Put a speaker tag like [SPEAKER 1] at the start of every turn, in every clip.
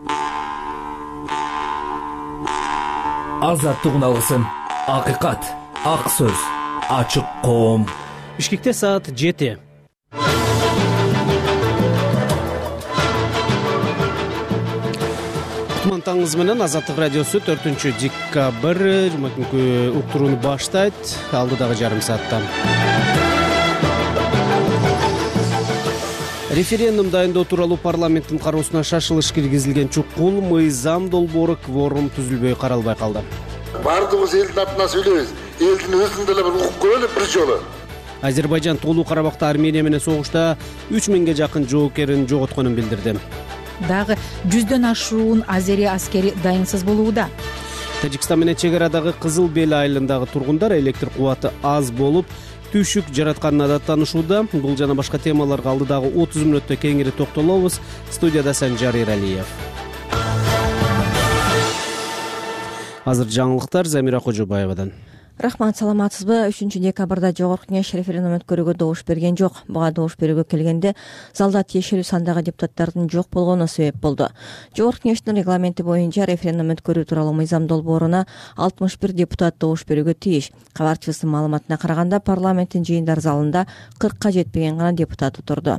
[SPEAKER 1] Азаттыгын алгысың. Акыйкат, ак сөз, ачык коом.
[SPEAKER 2] Бишкекте саат 7. Таңыңыз менен Азаттык радиосу 4 декабрь жума күнкү уктурууну баштайт. Алдыдагы жарым саатта референдум дайындоо тууралуу парламенттин кароосуна шашылыш киргизилген чукул мыйзам долбоору кворум түзүлбөй каралбай калды.
[SPEAKER 3] Бардыгыбыз элдин атынан сүйлөйбүз. Элдин өзүн деле бир укук көрөлү бир жолу.
[SPEAKER 2] Азербайжан Тоолуу Карабакта Армения менен согушта 3000ге жакын жоокерин жоготконун билдирди.
[SPEAKER 4] Дагы 100дөн ашуун азери аскери дайынсыз болууда.
[SPEAKER 2] Тажикстан менен чек арадагы Кызыл Бел айылындагы тургундар электр кубаты аз болуп, түшүк жаратканына даттанышууда. Бул жана башка темаларга алдыдагы 30 мүнөттө кеңири токтолобуз. Студияда Санжар Эралиев. Азыр жаңылыктар Замира Кожобаевадан.
[SPEAKER 5] Рахмат, саламатсызбы? 3 декабрда Жогорку Кеңеш референдум өткөрүүгө добуш берген жок. Буга добуш берүүгө келгенде залда тиешелүү сандагы депутаттардын жок болгону себеп болду. Жогорку Кеңештин регламенти боюнча референдум өткөрүү тууралуу мыйзам долбооруна 61 депутат добуш берүүгө тийиш. Кабарчыбыздын маалыматына караганда парламенттин жыйындар залында 40ка жетпеген гана депутат отурду.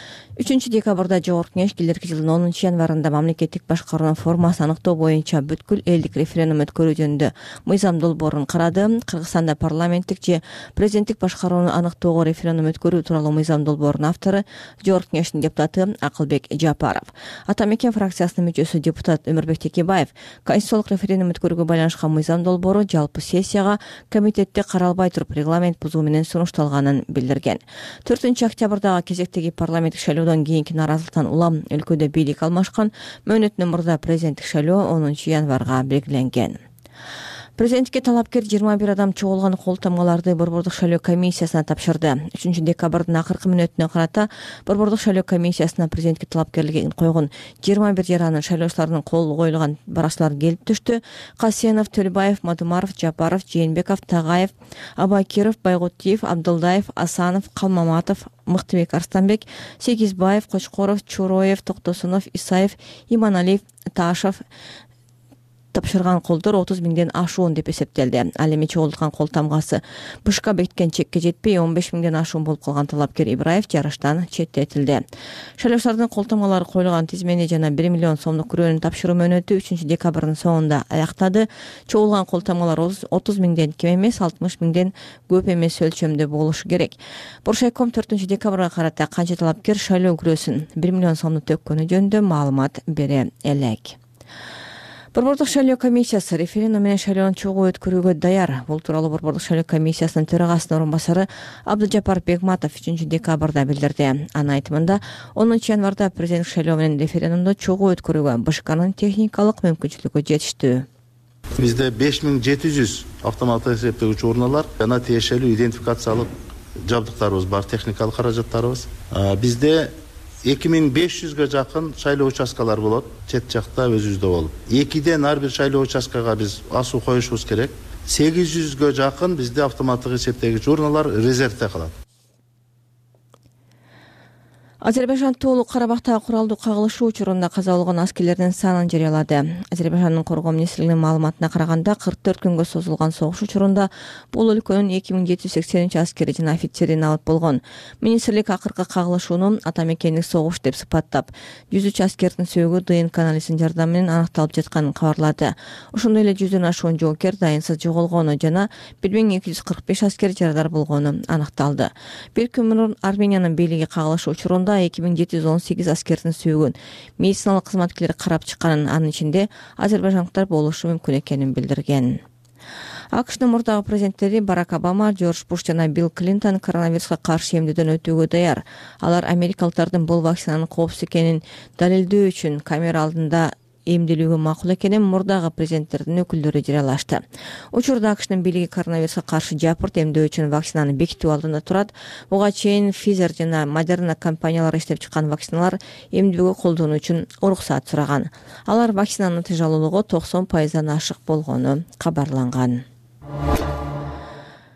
[SPEAKER 5] 3 декабрда Жогорку Кеңеш келерки жылдын 10 январында мамлекеттик башкаруунун формасын аныктоо боюнча бүткүл элдик референдум өткөрүү жөнүндө мыйзам долбоорун карады. Кыргызстанда парламенттик же президенттик башкарууну аныктоого референдум өткөрүү тууралуу мыйзам долбоорунун автору Жогорку Кеңештин депутаты Акылбек Жапаров. Ата Мекен фракциясынын мүчөсү депутат Өмүрбек Текебаев конституциялык референдум өткөрүүгө байланышкан мыйзам долбоору жалпы сессияга комитетте каралбай туруп регламент бузуу менен сунушталганын билдирген. 4 октябрдагы кезектеги парламенттик шайлоодон кийинки наразылыктан улам өлкөдө бийлик алмашкан. Мөөнөттүн мурда президенттик шайлоо 10 январга белгиленген. Президентке талапкер 21 адам чогулган кол тамгаларды Борбордук шайлоо комиссиясына тапшырды. 3 декабрдын акыркы мүнөтүнө карата Борбордук шайлоо комиссиясына президентке талапкерлигин койгон 21 жаранын шайлоочулардын колу коюлган баракчалар келип түштү. Касенов, Төлбаев, Мадумаров, Жапаров, Жээнбеков, Тагаев, Абакиров, Байгутиев, Абдылдаев, Асанов, Калмаматов, Мыктыбек Арстанбек, Сегизбаев, Кочкоров, Чуроев, Токтосунов, Исаев, Иманалиев, Ташев тапшырган колдор 30 миңден ашуун деп эсептелди. Ал эми чогулткан кол тамгасы бышка бекиткен чекке жетпей 15 миңден ашуун болуп калган талапкер Ибраев жарыштан четтетилди. Шайлоочулардын кол тамгалары коюлган тизмени жана 1 миллион сомдук күрөөнү тапшыруу мөөнөтү 3 декабрдын соңунда аяктады. Чогулган кол тамгалар 30 миңден кем эмес, 60 миңден көп эмес өлчөмдө болушу керек. Боршайком 4 декабрга карата канча талапкер шайлоо күрөөсүн 1 миллион сомду төккөнү жөнүндө маалымат бере элек. Борбордук шайлоо комиссиясы референдум менен шайлоону чогуу өткөрүүгө даяр. Бул тууралуу Борбордук шайлоо комиссиясынын төрагасынын орун басары Абдыжапар Бегматов 3 декабрда билдирди. Анын айтымында 10 январда президенттик шайлоо менен референдумду чогуу өткөрүүгө БШКнын техникалык мүмкүнчүлүгү жетиштүү.
[SPEAKER 6] Бизде 5700 автоматтык эсептегич урналар жана тиешелүү идентификациялык жабдыктарыбыз бар, техникалык каражаттарыбыз. Бизде 2500ге жакын шайлоо участкалар болот, чет жакта өзүбүздө болуп. 2ден ар бир шайлоо участкага биз асуу коюшубуз керек. 800ге жакын бизде автоматтык эсептегич урналар резервде калат.
[SPEAKER 5] Азербайжан Тоолуу Карабакта куралдуу кагылышуу учурунда каза болгон аскерлердин санын жарыялады. Азербайжандын коргоо министрлигинин маалыматына караганда 44 күнгө созулган согуш учурунда бул өлкөнүн 2780 аскери жана офицери набыт болгон. Министрлик акыркы кагылышууну ата мекендик согуш деп сыпаттап, 103 аскердин сөөгү ДНК анализинин жардамы менен аныкталып жатканын кабарлады. Ошондой эле 100дөн ашуун жоокер дайынсыз жоголгону жана 1245 аскер жарадар болгону аныкталды. Бир күн мурун Армениянын бийлиги кагылышуу учурунда 2718 аскердин сөөгүн медициналык кызматкерлер карап чыкканын, анын ичинде азербайжандыктар болушу мүмкүн экенин билдирген. АКШнын мурдагы президенттери Барак Обама, Джордж Буш жана Билл Клинтон коронавируска каршы эмдөөдөн өтүүгө даяр. Алар америкалыктардын бул вакцинанын коопсуз экенин далилдөө үчүн камера алдында эмделүүгө макул экенин мурдагы президенттердин өкүлдөрү жарыялашты. Учурда АКШнын бийлиги коронавируска каршы жапырт эмдөө үчүн вакцинаны бекитүү алдында турат. Буга чейин Pfizer жана Moderna компаниялары иштеп чыккан вакциналар эмдөөгө колдонуу үчүн уруксат сураган. Алар вакцинанын натыйжалуулугу 90%дан ашык болгону кабарланган.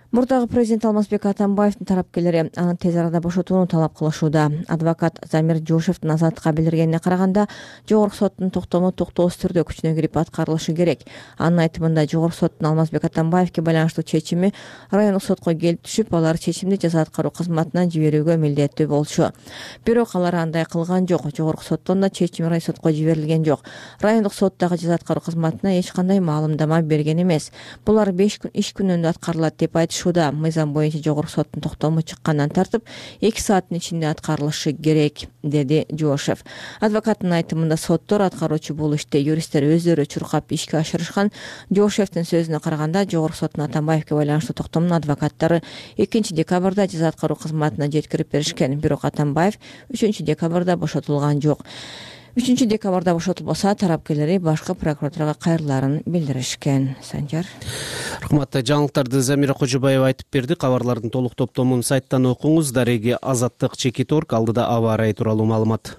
[SPEAKER 5] Мурдагы президент Алмазбек Атамбаевдин тарапкерлери аны тез арада бошотууну талап кылышууда. Адвокат Замир Жошевдин азаттыкка билдиргенине караганда, жогорку соттун токтому токтоосуз түрдө күчүнө кирип аткарылышы керек. Анын айтымында жогорку соттун Алмазбек Атамбаевге байланыштуу чечими райондук сотко келип түшүп, алар чечимди жаза аткаруу кызматына жиберүүгө милдеттүү болчу. Бирок алар андай кылган жок. Жогорку соттон да чечим райсотко жиберилген жок. Райондук соттагы жаза аткаруу кызматына эч кандай маалымдама берген эмес. Булар 5 күн иш күнүндө аткарылат деп айтышууда. Мыйзам боюнча жогорку соттун токтому чыккандан тартып 2 сааттын ичинде аткарылышы керек, деди Жошев. Адвокаттын айтымында соттор аткаруучу бул иште юристтер өздөрү чуркап ишке ашырышкан. Жошевдин сөзүнө караганда, жогорку соттун Атамбаевге байланыштуу токтомунун адвокаттары 2 декабрда жаза аткаруу кызматына жеткирип беришкен. Бирок Атамбаев 3 декабрда бошотулган жок. 3 декабрда бошотулбаса, тарапкерлери башкы прокуратурага кайрыларын билдиришкен. Санжар.
[SPEAKER 2] Рахмат. Жаңылыктарды Замира Кожобаева айтып берди. Кабарлардын толук топтомун сайттан окуңуз. Дареги Азаттык.org алдыда аба ырайы тууралуу маалымат.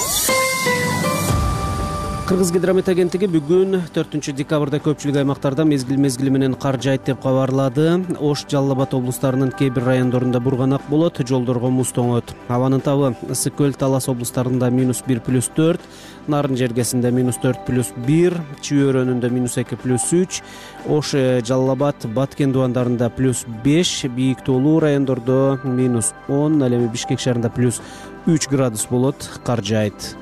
[SPEAKER 2] Кыргыз гидромет агенттиги бүгүн 4 декабрда көпчүлүк аймактарда мезгил менен кар жайт деп кабарлады. Ош, Жалал Абад облустарынын кээ бир райондорунда бурганак болот, жолдорго муз тоңот. Абанын табы Ысык көл, Талас облустарында -1+4, Нарын жергесинде -4+1, Чүй өрөөнүндө -2+3, Ош, Жалал Абад, Баткен дубандарында +5, бийик тоолуу райондордо -10, ал эми Бишкек шаарында +3 градус болот, кар жайт.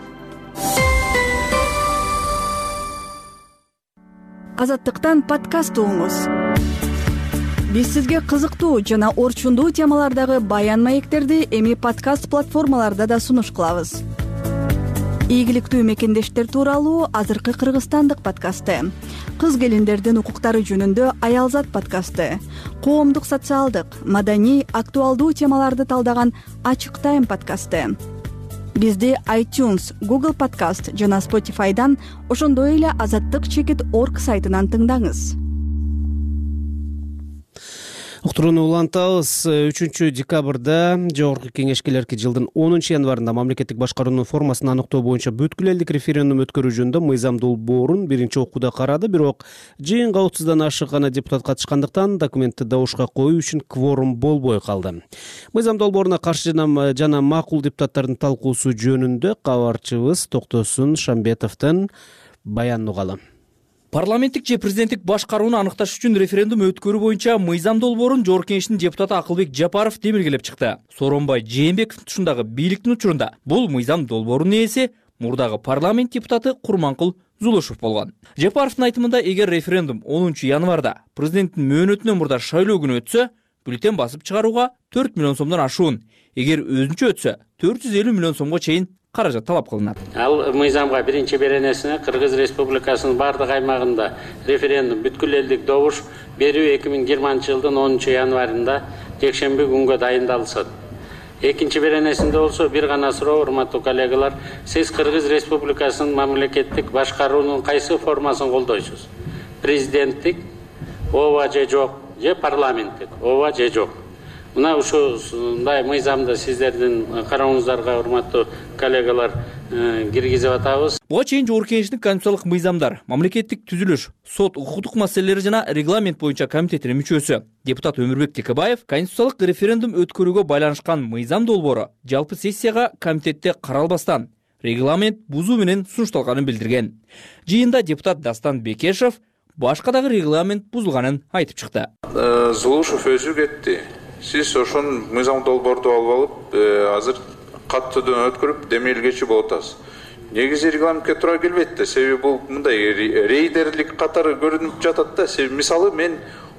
[SPEAKER 7] Азаттыктан подкаст угуңуз. Биз сизге кызыктуу жана орчундуу темалардагы баян маектерди эми подкаст платформаларда да сунуш кылабыз. Ийгиликтүү мекендештер тууралуу азыркы кыргызстандык подкасты, кыз келиндердин укуктары жөнүндө Аялзат подкасты, коомдук социалдык, маданий, актуалдуу темаларды талдаган Ачык Тайм подкасты. Бизди iTunes, Google Podcast жана Spotify'дан, ошондой эле Азаттык.org сайтынан тыңдаңыз.
[SPEAKER 2] Уктурууну улантабыз. 3 декабрда Жогорку Кеңешкелерки жылдын 10 январында мамлекеттик башкаруунун формасын аныктоо боюнча бүткүл элдик референдум өткөрүү жөнүндө мыйзам долбоорун биринчи окууда карады. Бирок жыйынга 30дан ашык гана депутат катышкандыктан документти добушка коюу үчүн кворум болбой калды. Мыйзам долбооруна каршы жана макул депутаттардын талкуусу жөнүндө кабарчыбыз Токтосун Шамбетовдон баян угалы.
[SPEAKER 1] Парламенттик же президенттик башкарууну аныкташ үчүн референдум өткөрүү боюнча мыйзам долбоорун Жогорку Кеңештин депутаты Акылбек Жапаров демилгелеп чыкты. Сооронбай Жээнбеков тушундагы бийликтин учурунда бул мыйзам долбоорунун ээси мурдагы парламент депутаты Курманкул Зулушев болгон. Жапаровдун айтымында, эгер референдум 10 январда президенттин мөөнөтүнөн мурда шайлоо күнү өтсө, бюллетень басып чыгарууга 4 миллион сомдон ашуун, эгер өзүнчө өтсө 450 миллион сомго чейин каражат талап кылынат.
[SPEAKER 8] Ал мыйзамга биринчи беренесине Кыргыз Республикасынын бардык аймагында референдум бүткүл элдик добуш берүү 2020 жылдын 10 январында жекшемби күнгө дайындалсын. Экинчи беренесинде болсо бир гана суроо, урматтуу коллегалар, сиз Кыргыз Республикасынын мамлекеттик башкаруунун кайсы формасын колдойсуз? Президенттик, ооба же жок, же парламенттик, ооба же жок? Мына ушундай мыйзамды сиздердин карооңуздарга, урматтуу коллегалар, киргизип атабыз.
[SPEAKER 1] Буга чейин Жогорку Кеңештин конституциялык мыйзамдар, мамлекеттик түзүлүш, сот, укуктук маселелери жана регламент боюнча комитетинин мүчөсү депутат Өмүрбек Текебаев конституциялык референдум өткөрүүгө байланышкан мыйзам долбоору жалпы сессияга комитетте каралбастан регламент бузуу менен сунушталганын билдирген. Жыйында депутат Дастан Бекешев башка дагы регламент бузулганын айтып чыкты.
[SPEAKER 9] Зулушев өзү кетти. Сиз ошон мыйзам долбоорду алып алып, азыр каттоодон өткөрүп демилгечи болуп атасыз. Негизи регламентке туура келбейт да, себеби бул мындай рейдерлик катары көрүнүп жатат да. Себеби мисалы мен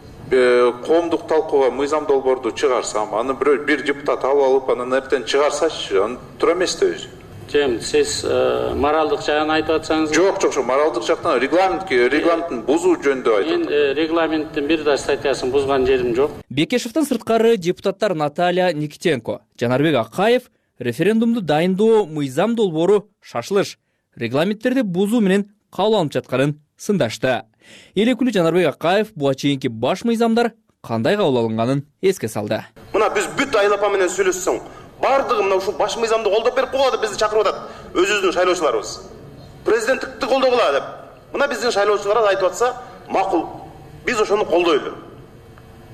[SPEAKER 9] коомдук талкууга мыйзам долбоорду чыгарсам, аны бир депутат алып анан эртең чыгарсачы, аны туура эмес да өзү.
[SPEAKER 8] Сиз моралдык жагын айтып атсаңыз.
[SPEAKER 9] Жок, моралдык жактан регламенттин бузуу жөнүндө айтып атам.
[SPEAKER 8] Мен регламенттин бир да статьясын бузган жерим жок.
[SPEAKER 1] Бекешевден сырткары депутаттар Наталья Никитенко, Жанарбек Акаев референдумду дайындоо мыйзам долбоору шашылыш, регламенттерди бузуу менен кабыл алынып жатканын сындашты. Эл өкүлү Жанарбек Акаев буга чейинки баш мыйзамдар кандай кабыл алынганын эске салды.
[SPEAKER 10] Мына биз бүт айлапа менен сүйлөшсөң, бардыгы мына ушул баш мыйзамды колдоп берип койгула деп бизди чакырып атат. Өзүбүздүн шайлоочуларыбыз. Президенттикти колдогула деп. Мына биздин шайлоочулар айтып атса, макул. Биз ошону колдойлу.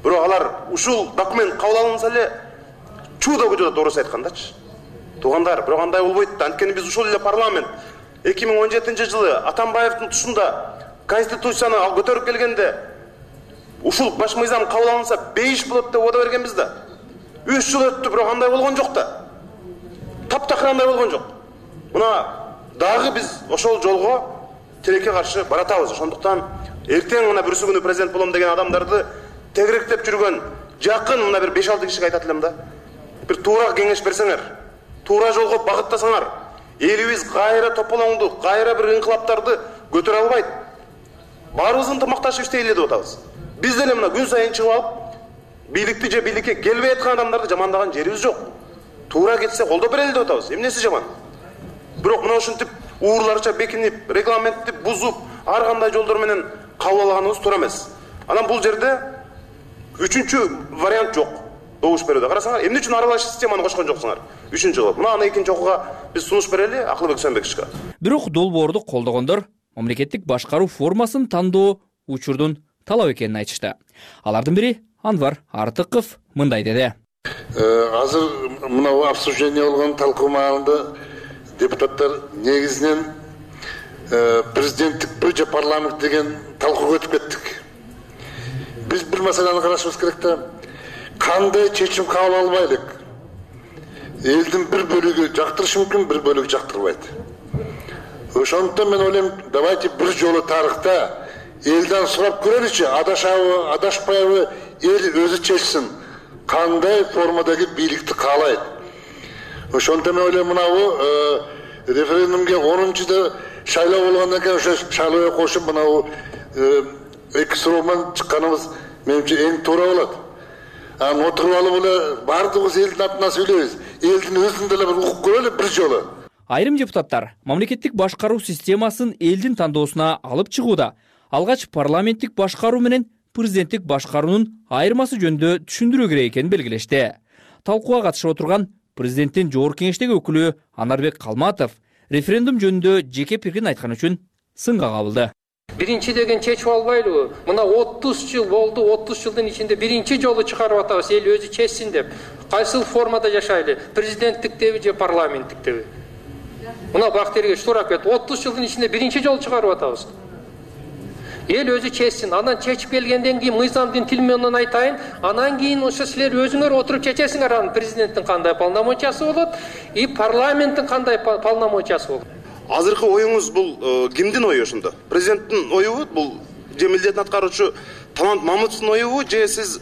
[SPEAKER 10] Бирок алар ушул документ кабыл алынса эле чуудо көчөдө тууруsu айткандачы. Туугандар, бирок андай болбойт да. Анткени биз ушул эле парламент 2017-жылы Атамбаевдин тушунда конституцияны көтөрүп келгенде ушул баш мыйзам кабыл алынса 5 болот деп ода бергенбиз да. 3 жыл өттү, бирок андай болгон жок да. Таптакыр андай болгон жок. Мына дагы биз ошол жолго тилекке каршы баратабыз. Ошондуктан эртең мына бүрсү күнү президент болом деген адамдарды тегеректеп жүргөн жакын мына бир 5-6 кишиге айтат элем да. Бир туура кеңеш берсеңер, туура жолго багыттасаңар, элибиз кайра тополоңду, кайра бир инкылаптарды көтөрө албайт. Баарыбыз ынтымакташып иштейли деп атабыз. Биз деле мына күн сайын чыгып алып, бийликти же бийликке келбей аткан адамдарды жамандаган жерибиз жок. Туура кетсе колдоп берели деп атабыз. Эмнеси жаман? Бирок мына ушинтип уурларча бекинип, регламентти бузуп, ар кандай жолдор менен кабыл алганыбыз туура эмес. Анан бул жерде үчүнчү вариант жок. Добуш берүүдө карасаңар, эмне үчүн аралаш системаны кошкон жоксуңар? Үчүнчү жолу. Мына аны экинчи окууга биз сунуш берели, Акылбек Сөнбековичке.
[SPEAKER 1] Бирок долбоорду колдогондор мамлекеттик башкаруу формасын тандоо учурдун талап экенин айтышты. Алардын бири Анвар Артыков мындай деди.
[SPEAKER 3] Азыр мына обсуждение болгон талкуу маалында депутаттар негизинен президенттик бир же парламент деген талкууга өтүп кеттик. Биз бир маселени карашыбыз керек да. Кандай чечим кабыл албайлык? Элдин бир бөлүгү жактырышы мүмкүн, бир бөлүгү жактырбайт. Ошондуктан мен ойлойм, давайте бир жолу тарыхта элден сурап көрөлүчү, адашабы, адашпайбы, эл өзү чечсин. Кандай формадагы бийликти каалайт. Ошондуктан мен ойлойм, мынабу референдумга 10-да шайлоо болгондон кийин ошо шайлоого кошуп мынабу эки суроодан чыкканыбыз менимче эң туура болот. Отуруп алып эле баардыгыбыз элдин атынан сүйлөйбүз. Элдин өзүн деле бир укук көрөлү бир жолу.
[SPEAKER 1] Айрым депутаттар мамлекеттик башкаруу системасын элдин тандоосуна алып чыгууда алгач парламенттик башкаруу менен президенттик башкаруунун айырмасы жөнүндө түшүндүрүү керек экенин белгилешти. Талкууга катышып отурган президенттин жогорку кеңештеги өкүлү Анарбек Калматов референдум жөнүндө жеке пикирин айткан үчүн сынга кабылды.
[SPEAKER 11] Биринчи деген чечип албайлыбы? Мына 30 жыл болду, 30 жылдын ичинде биринчи жолу чыгарып атабыз, эл өзү чечсин деп. Кайсыл формада жашайлы? Президенттиктеби же парламенттиктеби? Мына Бактиярге сурап кетти. 30 жылдын ичинде биринчи жолу чыгарып атабыз. Эл өзү чечсин. Анан чечип келгенден кийин мыйзамдын тили менен айтайын, анан кийин ошо силер өзүңөр отуруп чечесиңер, анан президенттин кандай полномочиясы болот, и парламенттин кандай полномочиясы болот.
[SPEAKER 10] Азыркы оюңуз бул кимдин ою ошондо? Президенттин оюбу, бул же милдетин аткаруучу Талант Мамытовдун оюбу, же сиз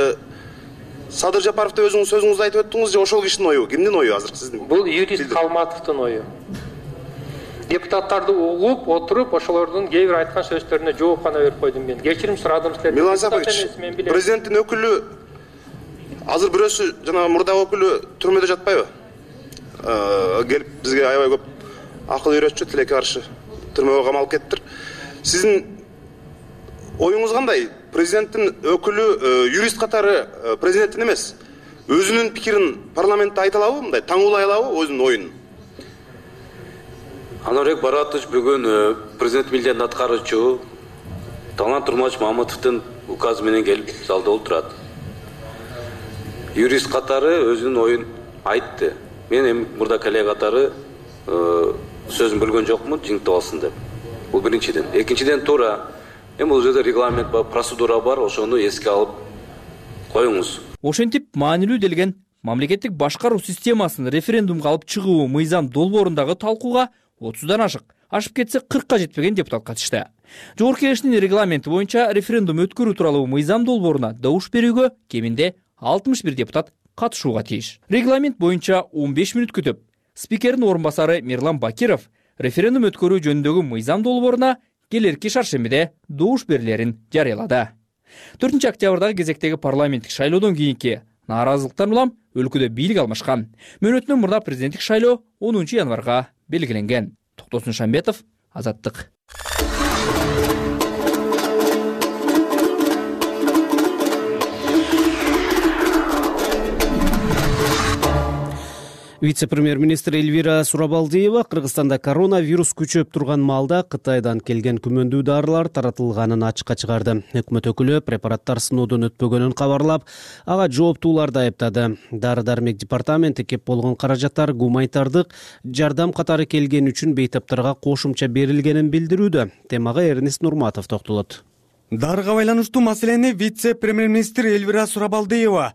[SPEAKER 10] Садыр Жапаров деп өзүңүз сөзүңүздү айтып өттүңүз, же ошол кишинин оюбу? Кимдин ою азыркы сиздин?
[SPEAKER 11] Бул юрист Калматовдун ою. Депутаттарды угуп, отуруп, ошолордун кээ бир айткан сөздөрүнө жооп гана берип койдум мен. Кечирим сурадым силерден.
[SPEAKER 10] Милан Сапаевич, президенттин өкүлү азыр бирөөсү жана мурдагы өкүлү түрмөдө жатпайбы? Келип бизге аябай көп акыл үйрөтчү, тилекке каршы түрмөгө камалып кеттир. Сиздин оюңуз кандай? Президенттин өкүлү юрист катары президенттин эмес, өзүнүн пикирин парламентте айта алабы, мындай таңуулай алабы өзүнүн оюн?
[SPEAKER 12] Анарбек Баратович бүгүн президент милдетин аткаруучу Талант Мамытовдун указы менен келип залда отурат. Юрист катары өзүнүн оюн айтты. Мен эми мурда коллега катары сөзүн бөлгөн жокмун, жиңиктеп алсын деп. Бул биринчиден. Экинчиден туура. Эми бул жерде регламент бар, процедура бар, ошону эске алып коюңуз.
[SPEAKER 1] Ошентип маанилүү делген мамлекеттик башкаруу системасын референдумга алып чыгуу мыйзам долбоорундагы талкууга 30дан ашып кетсе 40ка жетпеген депутат катышты. Жогорку кеңештин регламенти боюнча референдум өткөрүү тууралуу мыйзам долбооруна добуш берүүгө кеминде 61 депутат катышууга тийиш. Регламент боюнча 15 мүнөт күтүп, спикердин орун басары Мирлан Бакиров референдум өткөрүү жөнүндөгү мыйзам долбооруна келерки шаршембиде добуш берилерин жарыялады. 4 октябрдагы кезектеги парламенттик шайлоодон кийинки нааразылыктан улам өлкөдө бийлик алмашкан. Мөөнөтүнөн мурда президенттик шайлоо 10 январга белгиленген. Токтосун Шамбетов, Азаттык.
[SPEAKER 2] Вице-премьер-министр Эльвира Сурабалдиева Кыргызстанда коронавирус күчөп турган маалда Кытайдан келген күмөндүү дарылар таратылганын ачыкка чыгарды. Өкмөт өкүлү препараттар сыноодон өтпөгөнүн кабарлап, ага жооптууларды айыптады. Дары-дармек департаменти кеп болгон каражаттар гуманитардык жардам катары келген үчүн бейтаптарга кошумча берилгенин билдирүүдө. Темага Эрнест Нурматов токтолот.
[SPEAKER 13] Дарыга байланыштуу маселени вице-премьер-министр Эльвира Сурабалдиева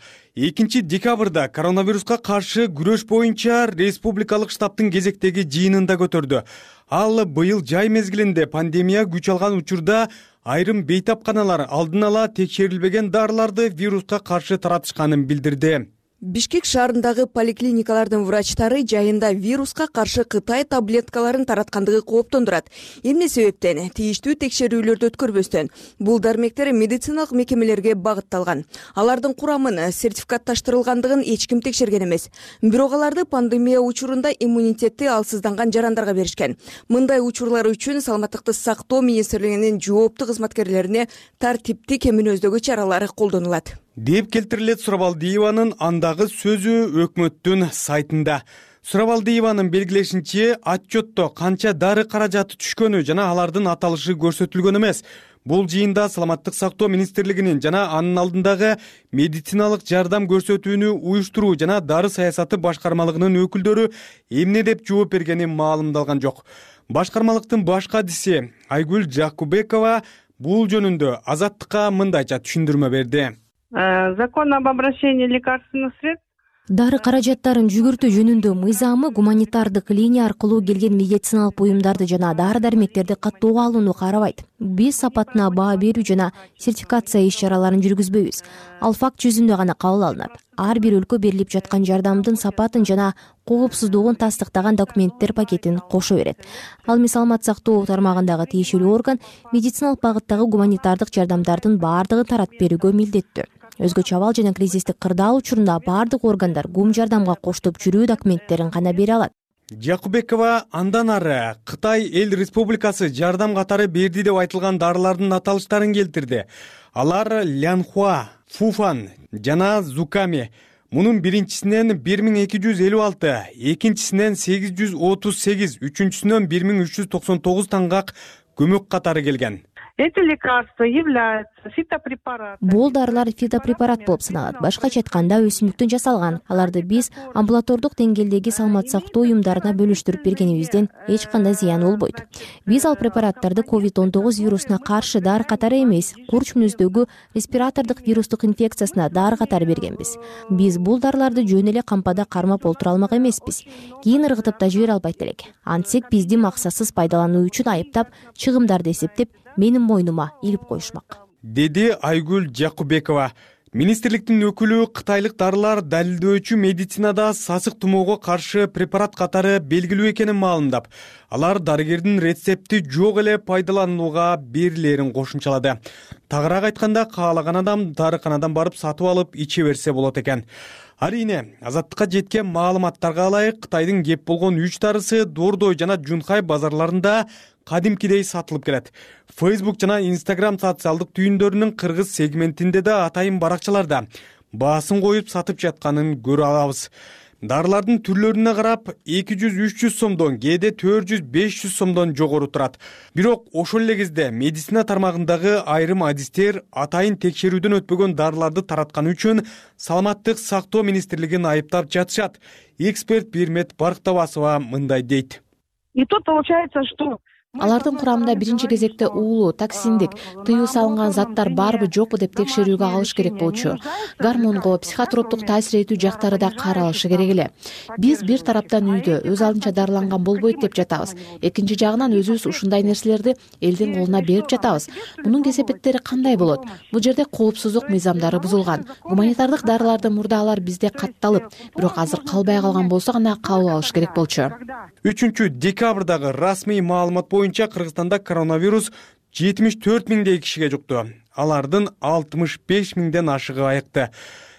[SPEAKER 13] 2 декабрда коронавируска каршы күрөш боюнча республикалык штабтын кезектеги жыйынында көтөрдү. Ал быйыл жай мезгилинде пандемия күч алган учурда айрым бейтапканалар алдын ала текшерилбеген дарыларды вируска каршы таратышканын билдирди.
[SPEAKER 14] Бишкек шаарындагы поликлиникалардын врачтары жайында вируска каршы Кытай таблеткаларын тараткандыгы кооптондурат. Эмне себептен тийиштүү текшерүүлөрдү өткөрбөстөн бул дармектер медициналык мекемелерге багытталган. Алардын курамын сертификатташтырылгандыгын эч ким текшерген эмес. Бирок аларды пандемия учурунда иммунитети алсызданган жарандарга беришкен. Мындай учурлар үчүн саламаттыкты сактоо министрлигинин жооптуу кызматкерлерине тартиптик мүнөздөгү чаралары колдонулат
[SPEAKER 13] деп келтирилет Сурабалдиеванын андагы сөзү өкмөттүн сайтында. Сурабалдиеванын белгилешинче, отчетто канча дары каражаты түшкөнү жана алардын аталышы көрсөтүлгөн эмес. Бул жыйында саламаттык сактоо министрлигинин жана анын алдындагы медициналык жардам көрсөтүүнү уюштуруу жана дары саясаты башкармалыгынын өкүлдөрү эмне деп жооп бергени маалымдалган жок. Башкармалыктын баш кадиси Айгүл Жакубекова бул жөнүндө Азаттыкка мындайча түшүндүрмө берди.
[SPEAKER 15] Закон об обращении лекарственных средств.
[SPEAKER 16] Дары каражаттарын жүгүртүү жөнүндө мыйзамы гуманитардык линия аркылуу келген медициналык буюмдарды жана дары-дармектерди каттоого алууну карабайт. Биз сапатына баа берүү жана сертификация иш-чараларын жүргүзбөйбүз. Ал факт жүзүндө гана кабыл алынат. Ар бир өлкө берилип жаткан жардамдын сапатын жана коопсуздугун тастыктаган документтер пакетин кошо берет. Ал эми саламат сактоо тармагындагы тиешелүү орган медициналык багыттагы гуманитардык жардамдардын баардыгын таратып берүүгө милдеттүү. Өзгөчө абал жана кризистик кырдаал учурунда баардык органдар гум жардамга коштоп жүрүү документтерин гана бере алат.
[SPEAKER 13] Жакубекова андан ары Кытай эл республикасы жардам катары берди деп айтылган дарылардын аталыштарын келтирди. Алар Лянхуа, Фуфан жана Зуками. Мунун биринчисинен 1256, экинчисинен 838, үчүнчүсүнөн 1399 таңгак көмөк катары келген.
[SPEAKER 15] Эти лекарства являются фитопрепаратами.
[SPEAKER 16] Бул дарылар фитопрепарат болуп саналат. Башкача айтканда өсүмдүктөн жасалган. Аларды биз амбулатордук деңгээлдеги саламат сактоо уюмдарына бөлүштүрүп бергенибизден эч кандай зыян болбойт. Биз ал препараттарды COVID-19 вирусуна каршы дары катары эмес, курч мүнөздөгү респиратордук вирустук инфекциясына дары катары бергенбиз. Биз бул дарыларды жөн эле кампада кармап олтура алмак эмеспиз. Кийин ыргытып да жибере албайт элек. Антсек бизди максатсыз пайдалануу үчүн айыптап, чыгымдарды эсептеп менин мойнума илип коюшмак,
[SPEAKER 13] деди Айгүл Жакубекова. Министрликтин өкүлү кытайлык дарылар далилдөөчү медицинада сасык тумоого каршы препарат катары белгилүү экенин маалымдап, алар дарыгердин рецепти жок эле пайдаланууга берилерин кошумчалады. Тагыраак айтканда, каалаган адам дарыканадан барып сатып алып иче берсе болот экен. Арине, Азаттыкка жеткен маалыматтарга ылайык Кытайдын кеп болгон 3 дарысы Дордой жана Жунхай базарларында кадимкидей сатылып келет. Facebook жана Instagram социалдык түйүндөрүнүн кыргыз сегментинде да атайын баракчаларда баасын коюп сатып жатканын көрө алабыз. Дарылардын түрлөрүнө карап 200-300 сомдон, кээде 400-500 сомдон жогору турат. Бирок ошол эле кезде медицина тармагындагы айрым адистер атайын текшерүүдөн өтпөгөн дарыларды таратканы үчүн саламаттык сактоо министрлигин айыптап жатышат. Эксперт Бирмет Барктабасова мындай дейт.
[SPEAKER 15] И тут получается, что
[SPEAKER 16] алардын курамында биринчи кезекте уулуу, токсиндик, тыюу салынган заттар барбы жокпу деп текшерүүгө алыш керек болчу. Гормонго, психотроптук таасир этүү жактары да каралышы керек эле. Биз бир тараптан үйдө өз алдынча дарыланган болбойт деп жатабыз. Экинчи жагынан өзүбүз ушундай нерселерди элдин колуна берип жатабыз. Мунун кесепеттери кандай болот? Бул жерде коопсуздук мыйзамдары бузулган. Гуманитардык дарыларды мурда алар бизде катталып, бирок азыр калбай калган болсо гана кабыл алыш керек болчу.
[SPEAKER 13] 3 декабрдагы расмий маалымат боюнча Кыргызстанда коронавирус 74 миңдей кишиге жукту. Алардын 65 миңден ашыгы айыкты.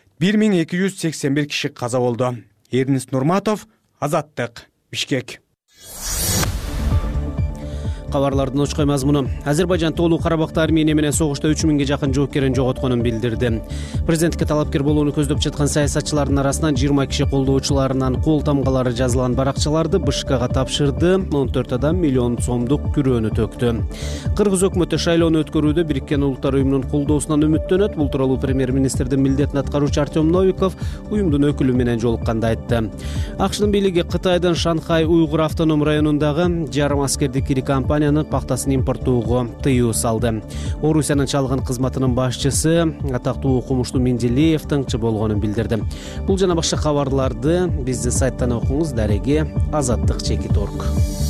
[SPEAKER 13] 1281 киши каза болду. Эрнест Нурматов, Азаттык, Бишкек.
[SPEAKER 2] кабарлардын очкой мазмуну. Азербайжан Тоолуу Карабакта Армения менен согушта 3000ге жакын жоокерин жоготконун билдирди. Президентке талапкер болууну көздөп жаткан саясатчылардын арасынан 20 киши колдоочуларынан кол тамгалары жазылган баракчаларды БШКга тапшырды. 14 адам миллион сомдук күрөөнү төктү. Кыргыз өкмөтү шайлоону өткөрүүдө Бириккен Улуттар уюмунун колдоосунан үмүттөнөт. Бул тууралуу премьер-министрдин милдетин аткаруучу Артем Новиков уюмдун өкүлү менен жолукканда айтты. АКШнын бийлиги Кытайдын Шанхай Уйгур автоном районундагы жарым аскердик ири компаниянын пахтасын импорттоого тыюу салды. Орусиянын чалгын кызматынын башчысы атактуу окумуштуу Менделеев тыңчы болгонун билдирди. Бул жана башка кабарларды биздин сайттан окуңуз. Дареги azаттык.org.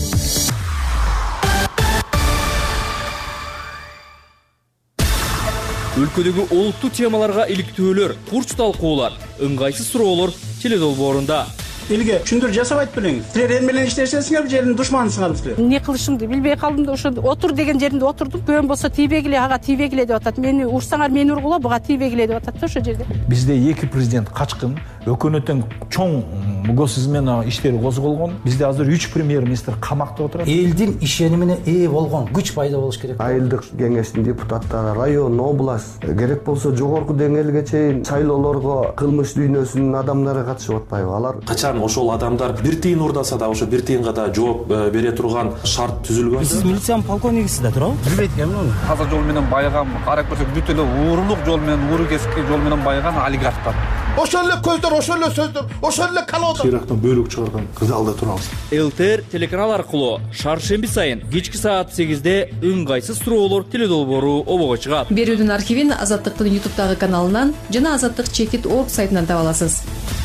[SPEAKER 1] Өлкөдөгү олуттуу темаларга иликтөөлөр, курч талкуулар, ыңгайсыз суроолор теледолбоорунда.
[SPEAKER 17] Элге түшүндүрүү жасап айтып белеңиз. Силер эл менен иштешесиңер, жердин душманысыңар силер.
[SPEAKER 18] Эмне кылышымды билбей калдым да ошо отур деген жеринде отурдум. Көөм болсо тийбегиле, ага тийбегиле деп атат. Мени урсаңар мени ургула, буга тийбегиле деп атат да ошо жерде.
[SPEAKER 19] Бизде эки президент качкын, өкмөттүн чоң госизмен иштери козголгон. Бизде азыр 3 премьер-министр камакта отурат.
[SPEAKER 20] Элдин ишенимине ээ болгон күч пайда болуш керек.
[SPEAKER 21] Айылдык кеңештин депутаттары, район, область, керек болсо жогорку деңгээлге чейин шайлоолорго кылмыш дүйнөсүнүн адамдары катышып атпайбы? Алар
[SPEAKER 22] качан ошол адамдар бир тыйын урдаса да ошо бир тыйынга да жооп бере турган шарт түзүлгөн.
[SPEAKER 20] Сиз милициянын полковнигисиз да туурабы?
[SPEAKER 21] билбейт экенмин аны.
[SPEAKER 23] Таза жол менен байыган, карап көрсөк бүт эле уурулук жол менен, ууру кесикти жол менен байыган олигархтар.
[SPEAKER 21] Ошол эле көздөр, ошол эле сөздөр, ошол эле калоодор.
[SPEAKER 19] Ирактан бөлүк чыгарган залда турабыз.
[SPEAKER 1] ЛТР телеканал аркылуу шаршемби сайын кечки саат 8-де ыңгайсыз суроолор теледолбоору обого чыгат.
[SPEAKER 24] Берүүдүн архивин Азаттыктын YouTube'дагы каналынан жана azаттык.org сайтынан таба аласыз.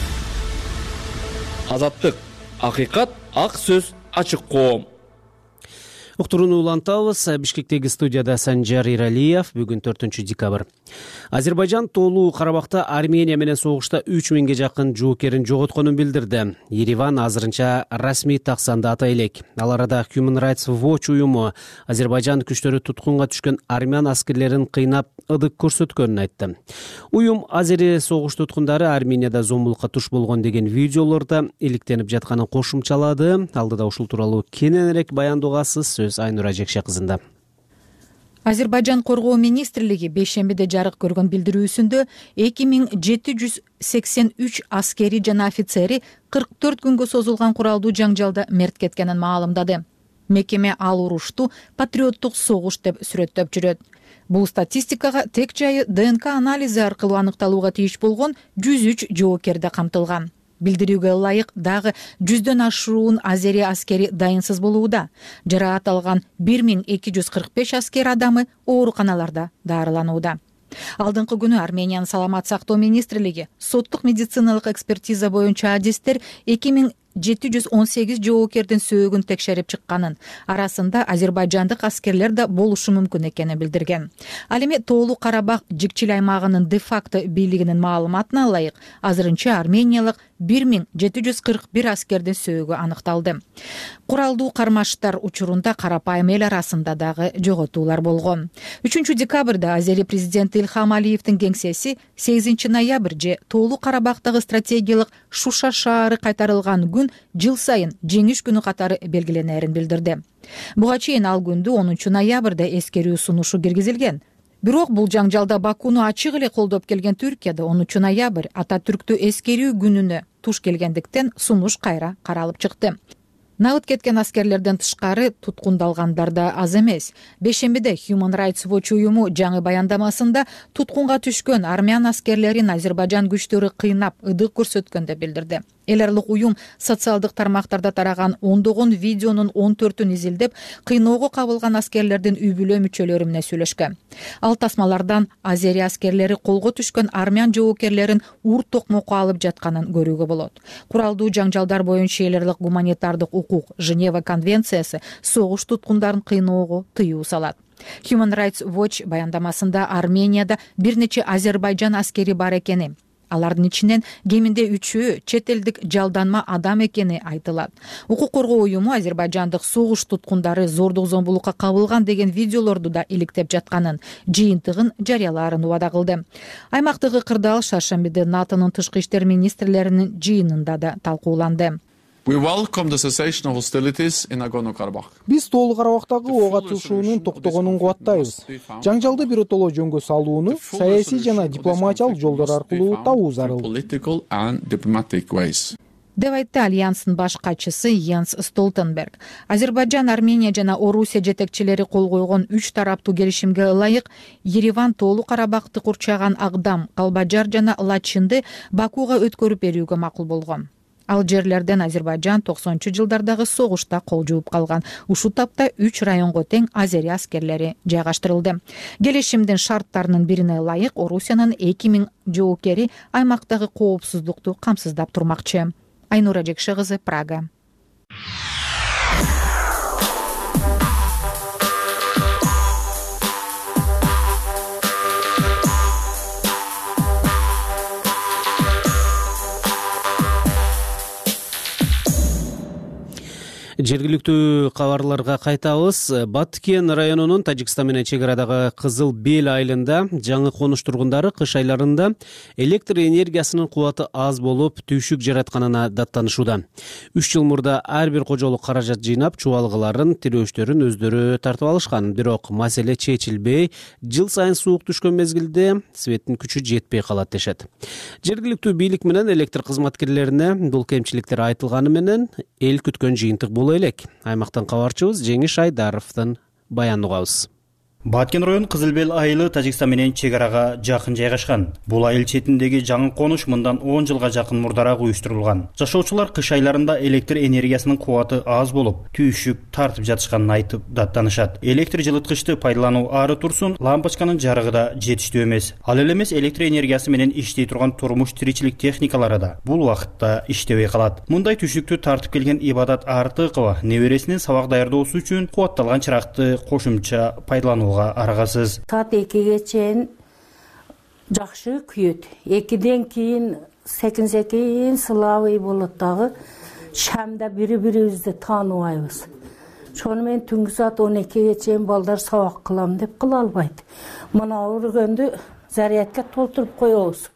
[SPEAKER 1] Азаттык, акыйкат, ак сөз, ачык коом.
[SPEAKER 2] Уктурууну улантабыз. Бишкектеги студияда Санжар Иралиев. Бүгүн 4 декабрь. Азербайжан Тоолуу Карабакта Армения менен согушта 3000ге жакын жоокерин жоготконун билдирди. Ереван азырынча расмий таксанды атай элек. Ал арада Human Rights Watch уюму Азербайжан күчтөрү туткунга түшкөн армян аскерлерин кыйнап ыдык көрсөткөнүн айтты. Уюм азери согуш туткундары Арменияда зомбулукка туш болгон деген видеолордо иликтенип жатканын кошумчалады. Алдыда ушул тууралуу кененирээк баяндоогасыз Айнура Жекше кызында.
[SPEAKER 4] Азербайжан коргоо министрлиги бейшембиде жарык көргөн билдирүүсүндө 2783 аскери жана офицери 44 күнгө созулган куралдуу жаңжалда мерт кеткенин маалымдады. Мекеме ал урушту патриоттук согуш деп сүрөттөп жүрөт. Бул статистикага тек жайы ДНК анализи аркылуу аныкталууга тийиш болгон 103 жоокерде камтылган. Билдирүүгө ылайык дагы 100дөн ашуун азери аскери дайынсыз болууда. Жараат алган 1245 аскер адамы ооруканаларда дарыланууда. Алдыңкы күнү Армениянын саламат сактоо министрлиги соттук медициналык экспертиза боюнча адистер 2718 жоокердин сөөгүн текшерип чыкканын, арасында азербайжандык аскерлер да болушу мүмкүн экенин билдирген. Ал эми Тоолуу Карабак жикчил аймагынын де-факто бийлигинин маалыматына ылайык азырынча армениялык 1741 аскердин сөөгү аныкталды. Куралдуу кармаштар учурунда карапайым эл арасында дагы жоготуулар болгон. 3 декабрда азери президенти Илхам Алиевдин кеңсеси 8 ноябрь же Тоолуу Карабактагы стратегиялык Шуша шаары кайтарылган күн жыл сайын жеңиш күнү катары белгиленерин билдирди. Буга чейин ал күндү 10 ноябрда эскерүү сунушу киргизилген. Бирок бул жаңжалда Бакуну ачык эле колдоп келген Түркияда 10 ноябрь Ататүрктү эскерүү күнүнө туш келгендиктен сунуш кайра каралып чыкты. Нагыт кеткен аскерлерден тышкары туткундалгандар да аз эмес. Бейшембиде Human Rights Watch уюму жаңы баяндамасында туткунга түшкөн армян аскерлерин Азербайжан күчтөрү кыйнап ыдык көрсөткөн деп билдирди. Эл аралык уюм социалдык тармактарда тараган ондогон видеонун 14-ün изилдеп, кыйноого кабылган аскерлердин үй-бүлө мүчөлөрү менен сүйлөшкөн. Ал тасмалардан азери аскерлери колго түшкөн армян жоокерлерин ур токмокко алып жатканын көрүүгө болот. Куралдуу жаңжалдар боюнча эл аралык гуманитардык укук Женева конвенциясы согуш туткундарын кыйноого тыюу салат. Human Rights Watch баяндамасында Арменияда бир нече Азербайжан аскери бар экени, алардын ичинен кеминде 3-ü чет элдик жалданма адам экени айтылат. Укук коргоо уюму Азербайжандык согуш туткундары зордук зомбулукка кабылган деген видеолорду да иликтеп жатканын, жыйынтыгын жарыялаарын убада кылды. Аймактагы кырдаал шаршембиде НАТОнун тышкы иштер министрлеринин жыйынында да талкууланды.
[SPEAKER 5] We welcome the cessation of hostilities in Nagorno-Karabakh.
[SPEAKER 6] Биз Тоолуу Карабактагы ок атышуунун токтогонун кубаттайбыз. Жаңжалды биротоло жөнгө салууну саясий жана дипломатиялык жолдор аркылуу табуу зарыл.
[SPEAKER 4] деп айтты Альянстын баш катчысы Йенс Столтенберг. Азербайджан, Армения жана Орусия жетекчилери кол койгон 3 тараптуу келишимге ылайык Ереван Тоолуу Карабакты курчаган Агдам, Калбажар жана Лачинди Бакуга өткөрүп берүүгө макул болгон. Ал жерлерден Азербайджан 90-жылдардагы согушта кол жууп калган. Ушул тапта 3 районго тең азери аскерлери жайгаштырылды. Келишимдин шарттарынын бирине ылайык Орусиянын 2000 жоокери аймактагы коопсуздукту камсыздап турмакчы. Айнура Жекше кызы, Прага.
[SPEAKER 2] Жергиликтүү кабарларга кайтабыз. Баткен районунун Тажикстан менен чек арадагы Кызыл Бел айылында жаңы конуш тургундары кыш айларында электр энергиясынын кубаты аз болуп, түйшүк жаратканына даттанышууда. 3 жыл мурда ар бир кожолук каражат жыйнап, чубалгыларын, тирөөчтөрүн өздөрү тартып алышкан. Бирок маселе чечилбей, жыл сайын суук түшкөн мезгилде светтин күчү жетпей калат дешет. Жергиликтүү бийлик менен электр кызматкерлерине бул кемчиликтер айтылганы менен эл күткөн жыйынтык боло элек. Аймактан кабарчыбыз Жеңиш Айдаровдун баянын угабыз.
[SPEAKER 7] Баткен район Кызыл Бел айылы Тажикстан менен чек арага жакын жайгашкан. Бул айыл четиндеги жаңы конуш мындан 10 жылга жакын мурдараак уюштурулган. Жашоочулар кыш айларында электр энергиясынын кубаты аз болуп, түйшүк тартып жатышканын айтып даттанышат. Электр жылыткычты пайдалануу ары турсун, лампочканын жарыгы да жетиштүү эмес. Ал эле эмес электр энергиясы менен иштей турган турмуш тиричилик техникалары да бул убакытта иштебей калат. Мындай түйшүктү тартып келген Ибадат Артыкова небересинин сабак даярдоосу үчүн кубатталган чыракты кошумча пайдаланууга аргасыз.
[SPEAKER 9] Saat 2'ye чейин жакшы күйөт. 2'ден кийин секин сылабый болот дагы. Шамда бири-бирибизди тааныбайбыз. Шону мен түнгү саат 12'ye чейин балдар сабак кылам деп кыла албайт. Мына өргөндү зарядка толтуруп коебуз.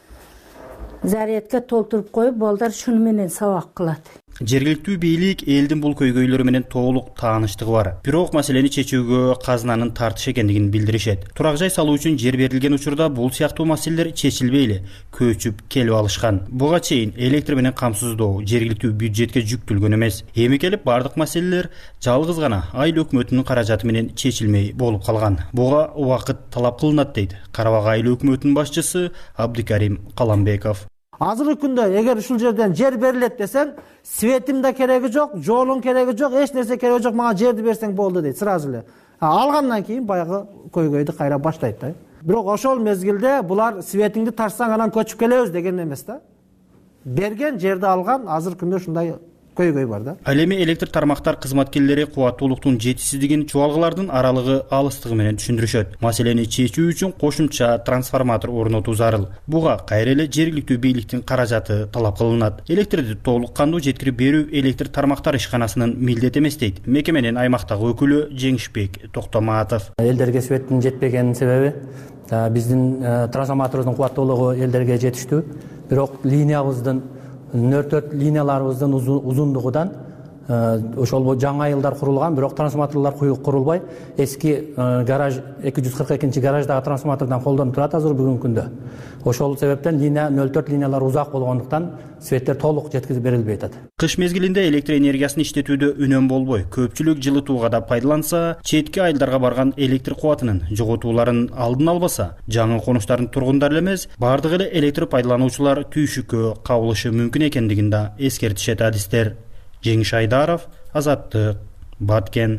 [SPEAKER 9] Зарядка толтуруп коюп, балдар шуну менен сабак кылат.
[SPEAKER 7] Жергиликтүү бийлик элдин бул көйгөйлөрү менен толук тааныштыгы бар. Бирок маселени чечүүгө казынанын тартыш экендигин билдиришет. Турак жай салуу үчүн жер берилген учурда бул сыяктуу маселелер чечилбей эле көчүп келип алышкан. Буга чейин электр менен камсыздоо жергиликтүү бюджетке жүктөлгөн эмес. Эми келип бардык маселелер жалгыз гана айыл өкмөтүнүн каражаты менен чечилмей болуп калган. Буга убакыт талап кылынат дейт Карабак айыл өкмөтүнүн башчысы Абдыкарим Каламбеков.
[SPEAKER 25] Азыркы күндө эгер ушул жерден жер берилет десең, светим да кереги жок, жолун кереги жок, эч нерсе кереги жок, мага жерди берсең болду дейт сразу эле. Алгандан кийин баягы көйгөйдү кайра баштайт да. Бирок ошол мезгилде булар светиңди тартсаң анан көчүп келебиз деген эмес да. Берген жерди алган, азыркы күндө ушундай көйгөй бар да.
[SPEAKER 7] Ал эми электр тармактар кызматкерлери кубаттуулуктун жетишсиздигин чубалгылардын аралыгы алыстыгы менен түшүндүрүшөт. Маселени чечүү үчүн кошумча трансформатор орнотуу зарыл. Буга кайра эле жергиликтүү бийликтин каражаты талап кылынат. Электрди толук кандуу жеткирип берүү электр тармактар ишканасынын милдети эмес дейт мекеменин аймактагы өкүлү Жеңишбек Токтоматов.
[SPEAKER 26] Элдерге светтин жетпегенин себеби биздин трансформатордун кубаттуулугу элдерге жетиштүү. Бирок линиябыздын нөртөт линияларыбыздын узундугудан ошол жаңа айылдар курулган, бирок трансформаторлор курулбай, эски гараж 242 гараждагы трансформатордон колдонуп турат азыр бүгүнкү күндө. Ошол себептен линия 04 линиялар узак болгондуктан светтер толук жеткизип берилбей атат.
[SPEAKER 7] Кыш мезгилинде электр энергиясын иштетүүдө үнөм болбой, көпчүлүк жылытууга да пайдаланса, четки айылдарга барган электр кубатынын жоготууларын алдын албаса, жаңы конуштардын тургундары эмес, бардык эле электр пайдалануучулар түйшүккө кабылышы мүмкүн экендигин да эскертишет адистер. Жеңиш Айдаров, Азаттык, Баткен.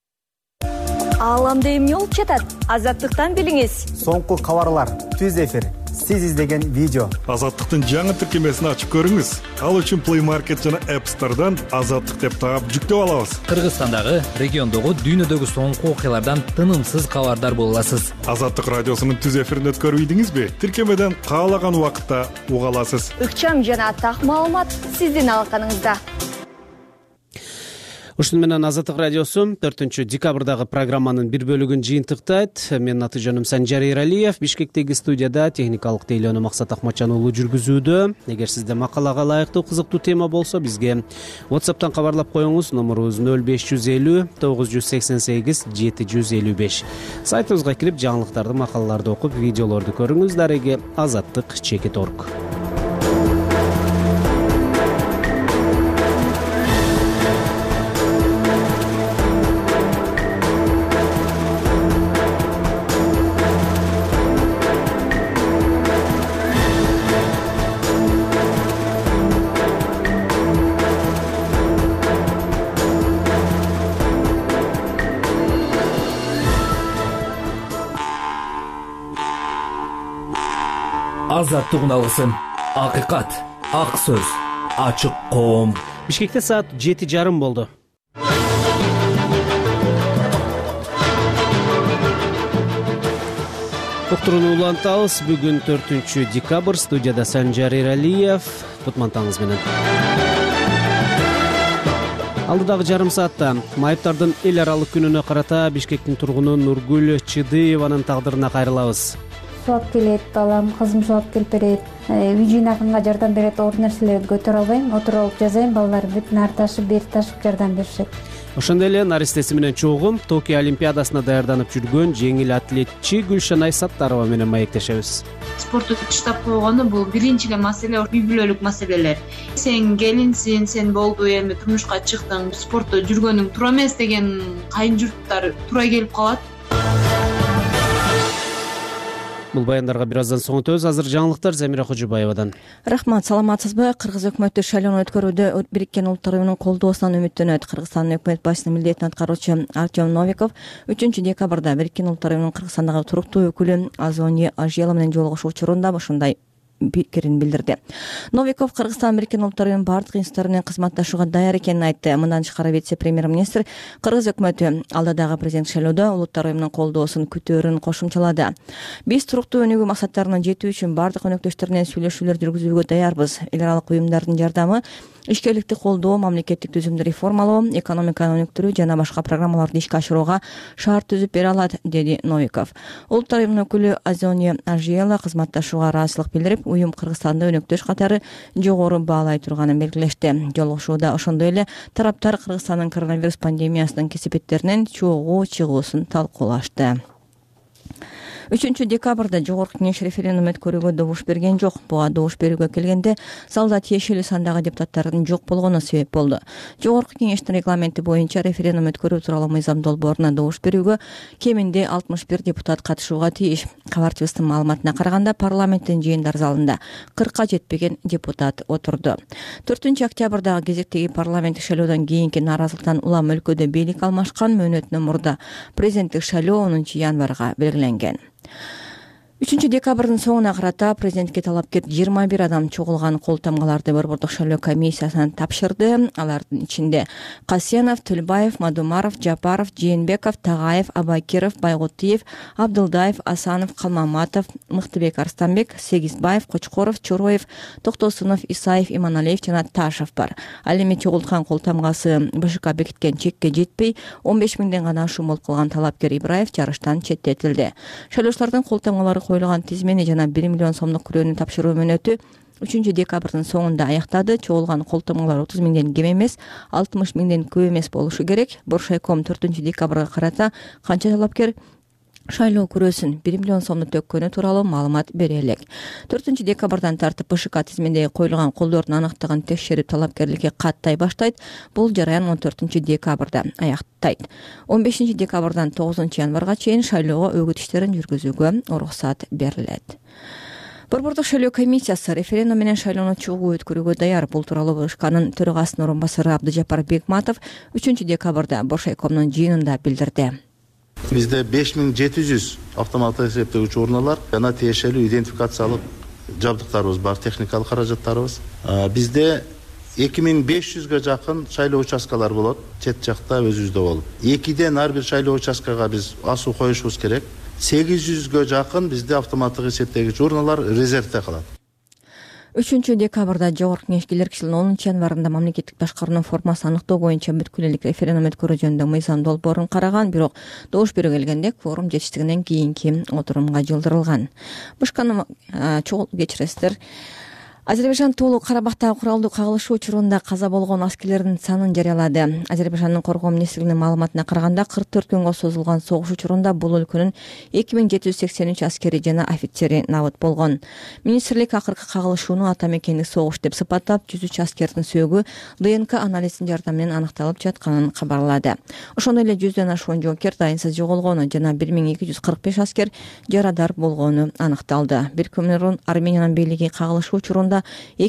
[SPEAKER 27] Ааламда эмне болуп жатат? Азаттыктан билиңиз.
[SPEAKER 28] Соңку кабарлар, түз эфир, сиз издеген видео.
[SPEAKER 29] Азаттыктын жаңы тиркемесин ачып көрүңүз. Ал үчүн Play Market жана App Store'дан Азаттык деп таап жүктөп алабыз.
[SPEAKER 1] Кыргызстандагы, региондогу, дүйнөдөгү соңку окуялардан тынымсыз кабардар боло аласыз.
[SPEAKER 29] Азаттык радиосунун түз эфирин өткөрбөйдүңүзбү? Тиркемеден каалаган убакытта уга аласыз.
[SPEAKER 27] Ыкчам жана так маалымат сиздин алаканыңызда.
[SPEAKER 2] Ушуну менен Азаттык радиосу 4 декабрдагы программанын бир бөлүгүн жыйынтыктайт. Менин аты жөнүм Санжар Эралиев. Бишкектеги студияда техникалык тейлөөнү Максат Акматжан уулу жүргүзүүдө. Эгер сизде макалага ылайыктуу кызыктуу тема болсо, бизге WhatsApp'тан кабарлап коюңуз. Номерубуз 0550 988 755. Сайтыбызга кирип жаңылыктарды, макалаларды окуп, видеолорду көрүңүз. Дареги azattik.org.
[SPEAKER 3] Азаттык уналгысын, акыйкат, ак сөз, ачык коом.
[SPEAKER 2] Бишкекте саат 7:30 болду. Уктурууну улантабыз. Бүгүн 4 декабрь. Студияда Санжар Эралиев. Кутмантаңыз менен. Алдыдагы жарым саатта майыптардын эл аралык күнүнө карата Бишкектин тургуну Нургүл Чыдыеванын тагдырына кайрылабыз.
[SPEAKER 8] Сулап келет, алам, кызым сулап келип берет. Үй жыйнагымга жардам берет, оор нерселерди көтөрө албайм, отуруп алып жазайм, балдар бүт нары ташып, бери ташып жардам беришет.
[SPEAKER 2] Ошондой эле наристеси менен чогум Токио Олимпиадасына даярданып жүргөн жеңил атлетчи Гүлшанай Саттарова менен маектешебиз.
[SPEAKER 10] Спортту таштап койгону бул биринчи эле маселе, үй бүлөлүк маселелер. Сен келинсиң, сен болду, эми турмушка чыктың, спортто жүргөнүң туура эмес деген кайын журттар туура келип калат.
[SPEAKER 2] Бул баяндарга бир аздан соң өтөбүз. Азыр жаңылыктар Замира Кожобаевадан.
[SPEAKER 11] Рахмат, саламатсызбы? Кыргыз өкмөтү шайлоону өткөрүүдө Бириккен Улуттар уюмунун колдоосунан үмүттөнөт. Кыргызстандын өкмөт башчысынын милдетин аткаруучу Артем Новиков 3 декабрда Бириккен Улуттар уюмунун Кыргызстандагы туруктуу өкүлү Азони Ажела менен жолугушуу учурунда ушундай пикирин билдирди. Новиков Кыргызстан Бириккен Улуттар уюмунун бардык институттары менен кызматташууга даяр экенин айтты. Мындан тышкары вице-премьер-министр Кыргыз өкмөтү алдыдагы президент шайлоодо Улуттар уюмунун колдоосун күтөөрүн кошумчалады. Биз туруктуу өнүгүү максаттарына жетүү үчүн бардык өнөктөштөр менен сүйлөшүүлөр жүргүзүүгө даярбыз. Эл аралык уюмдардын жардамы, ишкерликти колдоо, мамлекеттик түзүмдү реформалоо, экономиканы өнүктүрүү жана башка программаларды ишке ашырууга шарт түзүп бере алат, деди Новиков. Улуттар уюмунун өкүлү Азони Ажела кызматташууга ыраазычылык билдирип, уюм Кыргызстанды өнөктөш катары жогору баалай турганын белгилешти. Жолугушууда ошондой эле тараптар Кыргызстандын коронавирус пандемиясынын кесепеттеринен чогуу чыгуусун талкуулашты. 3 декабрда Жогорку Кеңеш референдум өткөрүүгө добуш берген жок. Буга добуш берүүгө келгенде залда тиешелүү сандагы депутаттардын жок болгону себеп болду. Жогорку Кеңештин регламенти боюнча референдум өткөрүү тууралуу мыйзам долбооруна добуш берүүгө кеминде 61 депутат катышууга тийиш. Кабарчыбыздын маалыматына караганда парламенттин жыйындар залында 40-ка жетпеген депутат отурду. 4 октябрдагы кезектеги парламенттик шайлоодон кийинки нааразылыктан улам өлкөдө бийлик алмашкан. Мөөнөтүнөн мурда президенттик шайлоо 10 январга белгиленген. 3 декабрдын соңуна карата президентке талапкер 21 адам чогулган кол тамгаларды Борбордук шайлоо комиссиясына тапшырды. Алардын ичинде Касенов, Төлбаев, Мадумаров, Жапаров, Жээнбеков, Тагаев, Абакиров, Байгутиев, Абдылдаев, Асанов, Калмаматов, Мыктыбек Арстанбек, Сегизбаев, Кочкоров, Чуроев, Токтосунов, Исаев, Иманалиев жана Ташев бар. Ал эми чогулткан кол тамгасы БШК бекиткен чекке жетпей 15 миңден гана ашуун болуп калган талапкер Ибраев жарыштан четтетилди. Шайлоочулардын кол тамгалары коюлган тизмени жана 1 миллион сомдук күрөөнү тапшыруу мөөнөтү 3 декабрдын соңунда аяктады. Чогулган кол тамгалар 30 миңден кем эмес, 60 миңден көп эмес болушу керек. Боршайком 4 декабрга карата канча талапкер шайлоо күрөөсүн 1 миллион сомду төккөнү тууралуу маалымат бере элек. 4 декабрдан тартып БШК тизмендеги коюлган колдордун аныктыгын текшерип талапкерликке каттай баштайт. Бул жараян 14 декабрда аяктайт. 15 декабрдан 9 январга чейин шайлоого өгүт иштерин жүргүзүүгө уруксат берилет. Борбордук шайлоо комиссиясы референдум менен шайлоону чогуу өткөрүүгө даяр. Бул тууралуу БШКнын төрагасынын орун басары Абдыжапар Бекматов 3 декабрда Боршайкомдун жыйынында билдирди.
[SPEAKER 12] Бизде 5700 автоматтык эсептегич урналар жана тиешелүү идентификациялык жабдыктарыбыз бар, техникалык каражаттарыбыз. Бизде 2500га жакын шайлоо участкалар болот, чет жакта өзүбүздө болуп. 2ден ар бир шайлоо участкага биз асуу коюшубуз керек. 800га жакын бизде автоматтык эсептегич урналар резервде калат.
[SPEAKER 11] 3 декабрда Жогорку Кеңеш кишилерин 10 январында мамлекеттик башкаруунун формасын аныктоо боюнча бүткүл элдик референдум өткөрүү жөнүндө мыйзам долбоорун караган, бирок добуш берүүгө келгенде кворум жетиштигинен кийинки отурумга жылдырылган. Кечиресиздер. Азербайжан Тоолуу Карабактагы куралдуу кагылышуу учурунда каза болгон аскерлердин санын жарыялады. Азербайжандын коргоо министрлигинин маалыматына караганда 44 күнгө созулган согуш учурунда бул өлкөнүн 2783 аскери жана офицери набыт болгон. Министрлик акыркы кагылышууну ата мекендик согуш деп сыпаттап, 103 аскердин сөөгү ДНК анализинин жардамы менен аныкталып жатканын кабарлады. Ошондой эле 100дөн ашуун жоокер дайынсыз жоголгону жана 1245 аскер жарадар болгону аныкталды. Бир күн мурун Армениянын бийлиги кагылышуу учурунда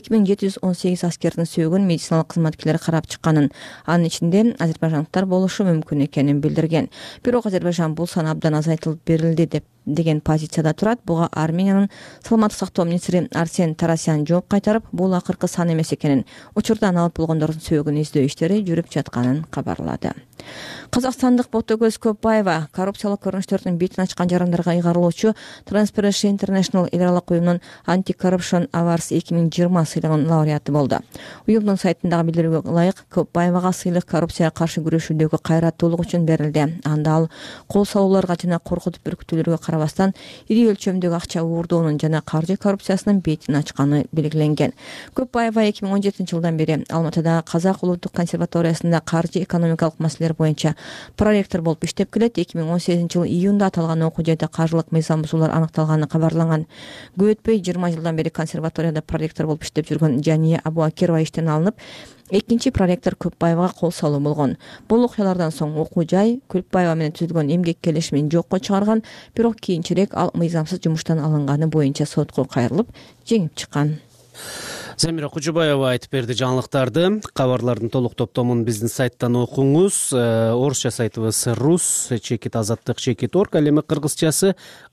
[SPEAKER 11] 2718 аскердин сөөгүн медициналык кызматкерлер карап чыкканын, анын ичинде азербайжандыктар болушу мүмкүн экенин билдирген. Бирок Азербайжан бул сан абдан азайтылып берилди деген позицияда турат. Буга Армениянын саламаттык сактоо министри Арсен Тарасян жооп кайтарып, бул акыркы сан эмес экенин, учурда алып болгондордун сөөгүн издөө иштери жүрүп жатканын кабарлады. Казакстандык Ботогөз Көпбаева коррупциялык көрүнүштөрдүн бетин ачкан жарандарга ыйгарылуучу Transparency International эл аралык уюмунун Anti-Corruption Awards 2020 сыйлыгынын лауреаты болду. Уюмдун сайтындагы билдирүүгө ылайык Көпбаевага сыйлык коррупцияга каршы күрөшүүдөгү кайраттуулугу үчүн берилди. Анда ал кол салууларга жана коркутуп бүркүтүүлөргө карабастан ири өлчөмдөгү акча уурдоонун жана каржы коррупциясынын бетин ачканы белгиленген. Көпбаева 2017-жылдан бери Алматыда Казак улуттук консерваториясында каржы экономикалык маселелер боюнча проректор болуп иштеп келет. 2018-жылы июнда аталган окуу жайда каржылык мыйзам бузуулар аныкталганы кабарланган. Көп өтпөй 20 жылдан бери консерваторияда проректор болуп иштеп жүргөн Жания Абуакирова иштен алынып, экинчи проректор Көпбаевага кол салуу болгон. Бул окуялардан соң окуу жай Көпбаева менен түзүлгөн эмгек келишимин жокко чыгарган, бирок кийинчерээк ал мыйзамсыз жумуштан алынганы боюнча сотко кайрылып, жеңип чыккан.
[SPEAKER 2] Замира Кужубаева айтып берди жаңылыктарды. Кабарлардын толук топтомун биздин сайттан окуңуз. Орусча сайтыбыз рус @azattik.org, ал эми кыргызчасы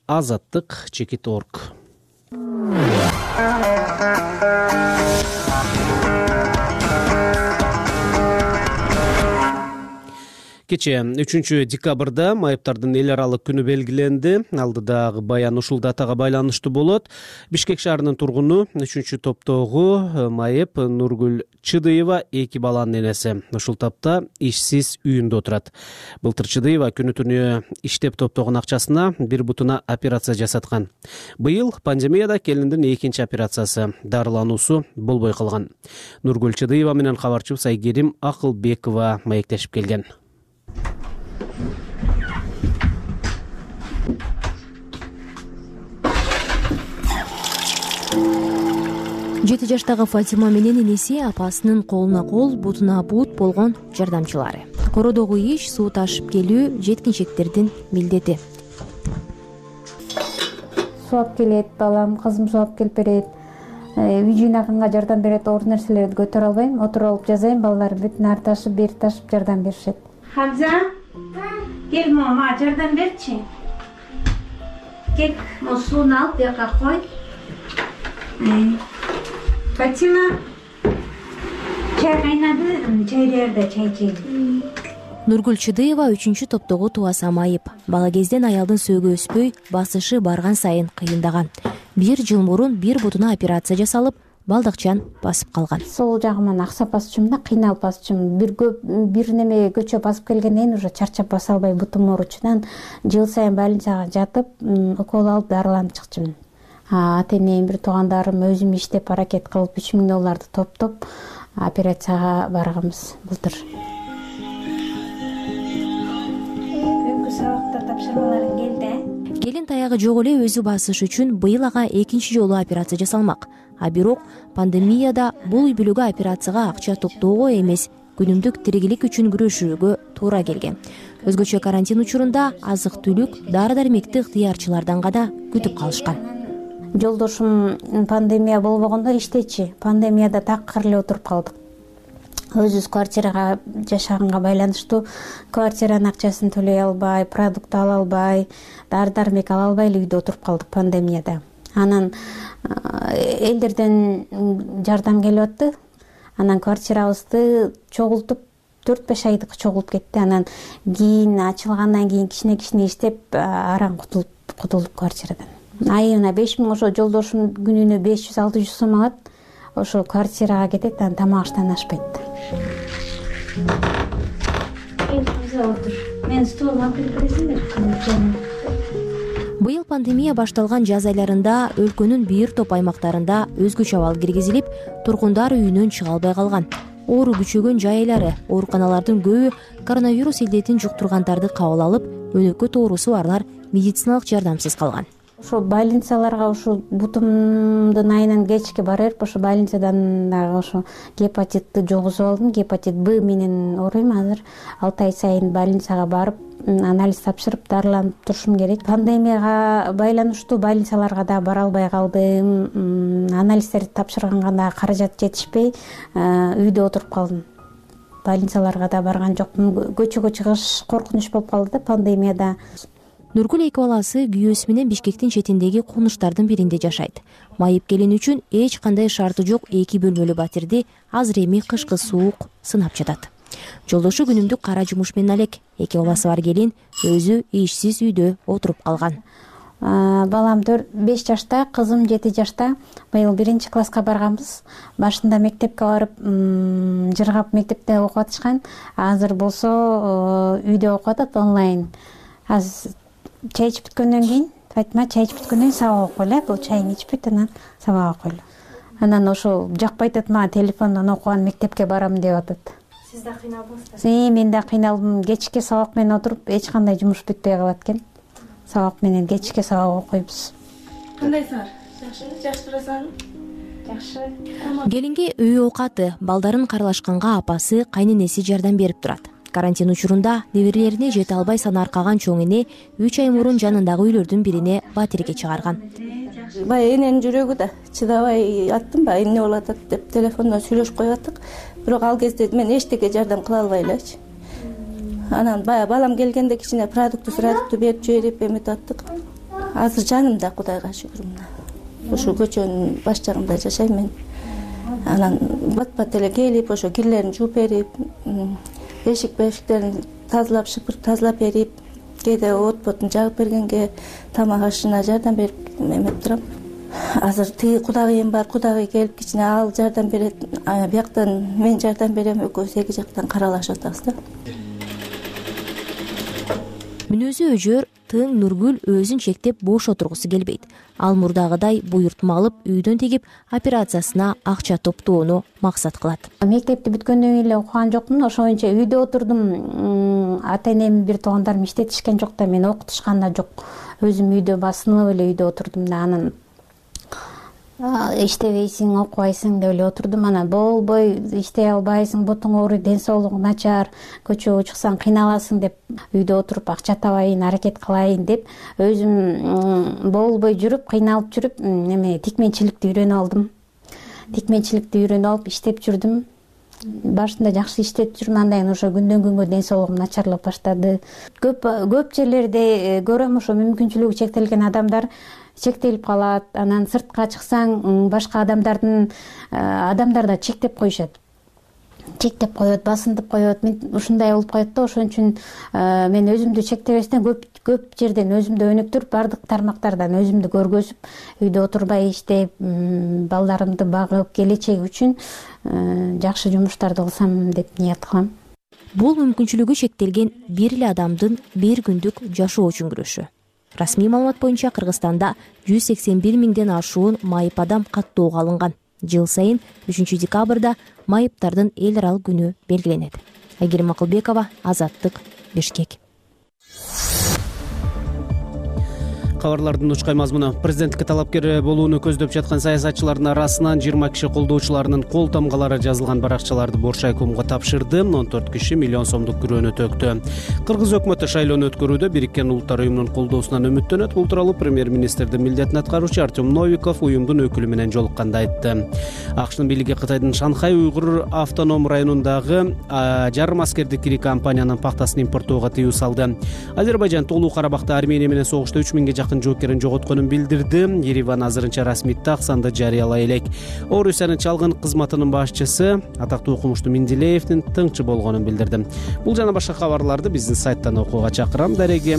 [SPEAKER 2] azattik.org. Кече 3 декабрда майыптардын эл аралык күнү белгиленди. Алдыдагы баян ушул датага байланыштуу болот. Бишкек шаарынын тургуну 3 топтогу майып Нургүл Чыдыева 2 баланын энеси. Ушул тапта ишсиз үйүндө отурат. Былтыр Чыдыева күнү түнү иштеп топтогон акчасына бир бутуна операция жасаткан. Быйыл пандемияда келиндин экинчи операциясы, дарылануусу болбой калган. Нургүл Чыдыева менен кабарчыбыз Айгерим Акылбекова маектешип келген.
[SPEAKER 13] 7 жаштагы Фатима менен энеси апасынын колуна кол, бутуна бут болгон жардамчылары. Кородогу иш, суу ташып келүү жеткинчектердин милдети.
[SPEAKER 8] Суу алып келет, балам, кызым суу алып келип берет. Үй жыйнаганга жардам берет, оор нерселерди көтөрө албайм, отуруп алып жазайм, балдар бүт нары ташып, бери ташып жардам беришет. Хамза, кел мама, жардам берчи. Кел, сууну алып жака кой. Фатима, чай кайнады, чай дээрде, чай жейм.
[SPEAKER 13] Нургүл Чыдыева 3 топтогу тубаса майып. Бала кезден аялдын сөөгү өспөй, басышы барган сайын кыйындаган. 1 жыл мурун бир бутуна операция жасалып, балдакчан басып калган.
[SPEAKER 8] Сол жагыман аксап басчумун да, кыйналып басчумун. Бир неме көчө басып келгенден уже чарчап баса албай бутум ооручунан жыл сайын больницага жатып, укол алып дарыланып чыкчумун. Ата-энем, бир туугандарым, өзүм иштеп аракет кылып $3000 топтоп операцияга барганбыз былтыр. Бүгүнкү сабактар тапшырмаларың келди.
[SPEAKER 13] Келин таягы жок эле өзү басыш үчүн быйыл ага экинчи жолу операция жасалмак. А бирок пандемияда бул үй бүлөгө операцияга акча топтоого эмес, күнүмдүк тиригилик үчүн күрөшүүгө туура келген. Өзгөчө карантин учурунда азык-түлүк, дары-дармекти ыктыярчылардан гана күтүп калышкан.
[SPEAKER 8] Жолдошум пандемия болбогондо иштечи. Пандемияда такыр эле отуруп калдык. Өзүбүз квартирага жашаганга байланыштуу квартиранын акчасын төлөй албай, продукт ала албай, дары-дармек ала албай эле үйдө отуруп калдык пандемияда. Анан элдерден жардам келип атты. Анан квартирабызды чогултуп 4-5 айдык чогулуп кетти. Анан кийин ачылгандан кийин кичине иштеп араң кутулуп квартирадан. Айына 5000, ошо жолдошум күнүнө 500-600 сом алат. ошо квартирага кетет, анан тамак аштан ашпайт. Мен столга алып бересиңер.
[SPEAKER 13] Быйыл пандемия башталган жаз айларында өлкөнүн бир топ аймактарында өзгөчө абал киргизилип, тургундар үйүнөн чыга албай калган. Оору күчөгөн жай айлары, ооруканалардын көбү коронавирус илдетин жуктургандарды кабыл алып, өнөкөт оорусу барлар медициналык жардамсыз калган.
[SPEAKER 8] Ошо больницаларга ушу бутумдун айынан кечке бара берип, ошо больницадан дагы ошо гепатитти жугузуп алдым. Гепатит Б менен ооруйм. Азыр 6 ай сайын больницага барып, анализ тапшырып, дарыланып турушум керек. Пандемияга байланыштуу больницаларга да бара албай калдым. Анализдерди тапшырганга да каражат жетишпей, үйдө отуруп калдым. Больницаларга да барган жокмун. Көчөгө чыгыш коркунуч болуп калды да пандемияда.
[SPEAKER 13] Нургүл эки баласы күйөөсү менен Бишкектин четиндеги куныштардын биринде жашайт. Майып келин үчүн эч кандай шарты жок 2 бөлмөлүү батирди азыр эми кышкы суук сынап жатат. Жолдошу күнүмдүк кара жумуш менен алек. Эки баласы бар келин өзү ишсиз үйдө отуруп калган.
[SPEAKER 8] Балам 5 жашта, кызым 7 жашта. Быйыл 1 класска барганбыз. Башында мектепке барып, жыргап мектепте окуп атышкан. Азыр болсо үйдө окуп атат онлайн. Азыр чай ичип бүткөндөн кийин, Фатима чай ичип бүткөндөн кийин сабак окуп койла, бул чайын ичпейт, анан сабак окуп койла. Анан ошо жакпайт атат, мага телефондон окуган мектепке барам деп атат.
[SPEAKER 14] Сиз да кыйналдыңызбы?
[SPEAKER 8] Мен да кыйналдым. Кечке сабак менен отуруп, эч кандай жумуш бүтпөй калат экен. Сабак менен кечке сабак окуйбуз.
[SPEAKER 14] Кандайсыңар? Жакшы турасың? Жакшы.
[SPEAKER 13] Келинге үй оокаты, балдарын каралашканга апасы, кайненеси жардам берип турат. Карантин учурунда неберелерине жете албай санаркаган чоң эне 3 ай мурун жанындагы үйлөрдүн бирине батирге чыгарган.
[SPEAKER 14] Бая эненин жүрөгү да чыдабай аттым, бая эмне болуп атат деп телефондон сүйлөшүп коюп аттык. Бирок ал кезде мен эчтеке жардам кыла албай элечи. Анан бая балам келгенде кичине продукты берип жиберип эметип аттык. Азыр жанымда, Кудайга шүгүр мына. Ошо көчөнүн баш жагында жашайм мен. Анан бат эле келип, ошо кирлерин жууп берип, эшиктерин тазалап, шыпырып тазалап берип, кээде от-ботун жагып бергенге тамак ашына жардам берип эметип турам. Азыр тиги кудагыйым бар, кудагый келип кичине ал жардам берет, бияктан мен жардам берем, экөөбүз эки жактан каралашып атабыз да.
[SPEAKER 13] Мүнөзү өжөр, тың Нургүл өзүн чектеп бош отургусу келбейт. Ал мурдагыдай буйртма алып, үйдөн тегип операциясына акча топтоону максат кылат.
[SPEAKER 8] Мектепти бүткөндөн кийин эле окуган жокмун, ошоюнча үйдө отурдум. Ата-энем, бир туугандарым иштетишкен жок да, мени окутушкан да жок. Өзүм үйдө басынып эле үйдө отурдум да, анан иштебейсиң, окубайсың деп эле отурдум. Анан болбой, иштей албайсың, бутуң ооруйт, ден соолугуң начар, көчөгө чыксаң кыйналасың деп үйдө отуруп акча табайын, аракет кылайын деп өзүм болбой жүрүп, кыйналып жүрүп, тикменчиликти үйрөнүп алдым. Тикменчиликти үйрөнүп алып иштеп жүрдүм. Башында жакшы иштеп жүрүм, андан кийин ошо күндөн күнгө ден соолугум начарлап баштады. Көп жерлерде көрөм, ошо мүмкүнчүлүгү чектелген адамдар чектелип калат. Анан сыртка чыксаң, башка адамдар да чектеп коюшат. Чектеп коет, басынтып коет. Мен ушундай болуп коет да, ошон үчүн мен өзүмдү чектебестен көп жерден өзүмдү өнүктүрүп, бардык тармактардан өзүмдү көргөзүп, үйдө отурбай иштеп, балдарымды багып, келечеги үчүн жакшы жумуштарды кылсам деп ният кылам.
[SPEAKER 13] Бул мүмкүнчүлүгү чектелген бир эле адамдын бир күндүк жашоо үчүн күрөшү. Расмий маалымат боюнча Кыргызстанда 181 миңден ашуун майып адам каттоого алынган. Жыл сайын 3 декабрда майыптардын эл аралык күнү белгиленет. Айгерим Акылбекова, Азаттык, Бишкек.
[SPEAKER 2] Кабарлардын учкай мазмуну: президенттикке талапкер болууну көздөп жаткан саясатчылардын арасынан 20 киши колдоочуларынын кол тамгалары жазылган баракчаларды Боршайкомго тапшырды. 14 киши миллион сомдук күрөөнү төктү. Кыргыз өкмөтү шайлоону өткөрүүдө Бириккен Улуттар уюмунун колдоосунан үмүттөнөт. Бул тууралуу премьер-министрдин милдетин аткаруучу Артем Новиков уюмдун өкүлү менен жолукканда айтты. АКШнын бийлиги Кытайдын Шанхай уйгур автоном районундагы жарым аскердик ири компаниянын пахтасын импорттоого тыюу салды. Азербайжан Тоолуу Карабакта Армения менен согушта 3 миңге жакын жоокерин жоготконун билдирди. Ереван азырынча расмий таксанды жарыялай элек. Орусиянын чалгын кызматынын башчысы атактуу окумуштуу Миндилеевдин тыңчы болгонун билдирди. Бул жана башка кабарларды биздин сайттан окууга чакырам. Дареги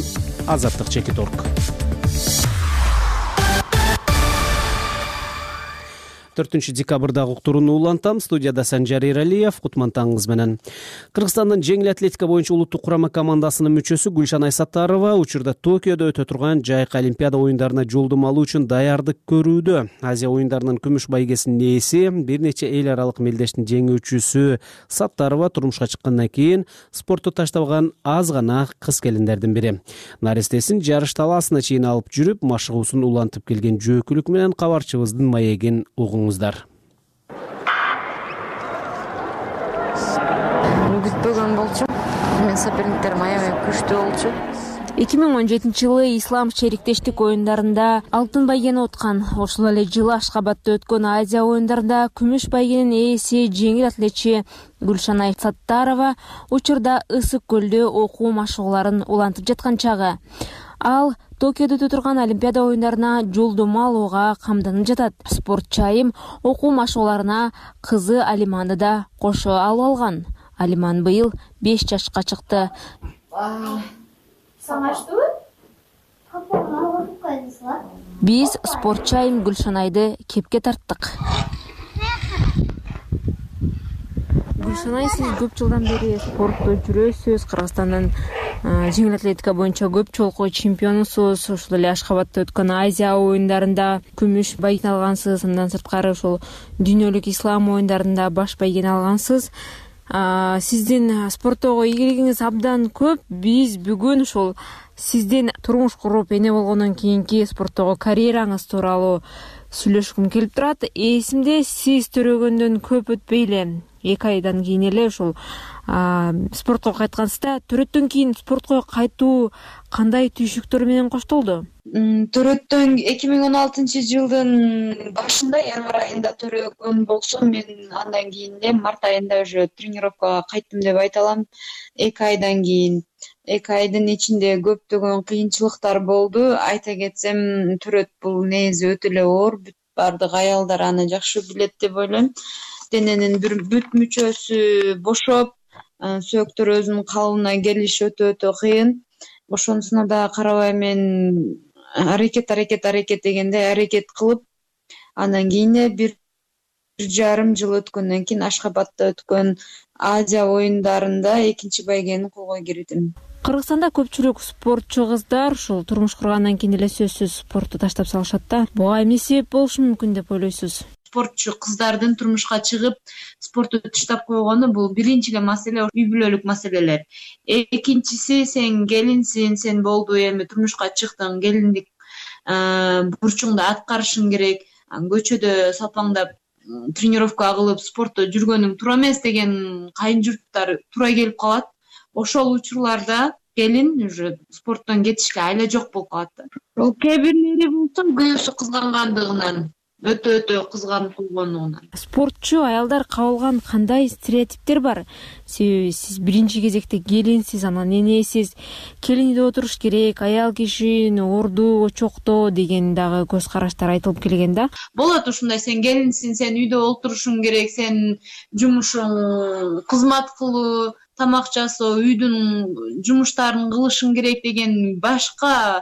[SPEAKER 2] Азаттык.org. 4 декабрдагы уктурууну улантам. Студияда Санжар Эралиев, кутмантаңыз менен. Кыргызстандын жеңил атлетика боюнча улуттук курама командасынын мүчөсү Гүлшан Айсаттарова учурда Токиодо өтө турган жайкы Олимпиада оюндарына жолдом алуу үчүн даярдык көрүүдө. Азия оюндарынын күмүш байгесинин ээси, бир нече эл аралык мелдештин жеңүүчүсү Саттарова турмушка чыккандан кийин спортту таштабаган аз гана кыз келиндердин бири. Наристесин жарыш талаасына чейин алып жүрүп, машыгуусун улантып келген жөөкүлүк менен кабарчыбыздын маегин угуңуздар.
[SPEAKER 15] Күтпөгөн болчу. Мен соперниктерим аябай күчтүү болчу. 2017-жылы ислам шериктештик оюндарында алтын байгени уткан. Ошол эле жылы Ашкабадта өткөн Азия оюндарында күмүш байгенин ээси жеңил атлетчи Гүлшан Айсаттарова учурда Ысык көлдө окуу машыгууларын улантып жаткан чагы. Ал Токиодо өтө турган Олимпиада оюндарына жолдомо алууга камданып жатат. Спортчу айым окуу машыгууларына кызы Алиманды да кошо алып алган. Алиман быйыл 5 жашка чыкты. Биз спортчу айым Гүлшанайды кепке тарттык. Гүлшанай, сиз көп жылдан бери спортто жүрөсүз. Кыргызстандын жеңил атлетика боюнча көп жолку чемпионусуз. Ошол эле Ашкабадта өткөн Азия оюндарында күмүш байгени алгансыз. Андан сырткары ошол дүйнөлүк ислам оюндарында баш байгени алгансыз. Сиздин спорттогу ийгилигиңиз абдан көп. Биз бүгүн ошол сиздин турмуш куруп эне болгондон кийинки спорттогу карьераңыз тууралуу сүйлөшкүм келип турат. Эсимде сиз төрөгөндөн көп өтпөй эле 2 айдан кийин эле ошол спортко кайткансызда. Төрөттөн кийин спортко кайтуу кандай түйшүктөр менен коштолду?
[SPEAKER 10] Төрөттөн 2016-жылдын башында, январь айында төрөгөн болсом, мен андан кийин эле март айында уже тренировкага кайттым деп айта алам. 2 айдан кийин 2 айдын ичинде көптөгөн кыйынчылыктар болду. Айта кетсем, төрөт бул негизи өтө эле оор. Бардык аялдар аны жакшы билет деп ойлойм. Дененин бүт мүчөсү бошоп, сөөктөр өзүнүн калыбына келиш өтө кыйын. Ошонусуна да карабай мен аракет дегенде аракет кылып, андан кийин 1,5 жыл өткөндөн кийин Ашкабадта өткөн Азия оюндарында 2 байгени колго кирдим.
[SPEAKER 15] Кыргызстанда көпчүлүк спортчу кыздар ушул турмуш кургандан кийин эле сөзсүз спортту таштап салышат да. Буга эмне себеп болушу мүмкүн деп ойлойсуз?
[SPEAKER 10] Спортчу кыздардын турмушка чыгып, спортту таштап койгону бул биринчи эле маселе үй бүлөлүк маселелер. Экинчиси, сен келинсиң, сен болду эми турмушка чыктың, келиндик бурчуңду аткарышың керек. Көчөдө салпаңдап тренировка кылып спортто жүргөнүң туура эмес деген кайын журттар туура келип калат. Ошол учурларда келин уже спорттон кетишке айла жок болуп калат. Ошол кээ бирлери болсо күйөөсү кызгангандыгынан, өтө кызганып койгонугунан.
[SPEAKER 15] Спортчу аялдар кабылган кандай стереотиптер бар? Себеби сиз биринчи кезекте келинсиз, анан энесиз, келин үйдө отуруш керек, аял кишини орду, очокто деген дагы көз караштар айтылып келген да.
[SPEAKER 10] Болот ушундай, сен келинсиң, сен үйдө олтурушуң керек, сен жумушуң кызмат кылуу, тамак жасоо, үйдүн жумуштарын кылышың керек деген башка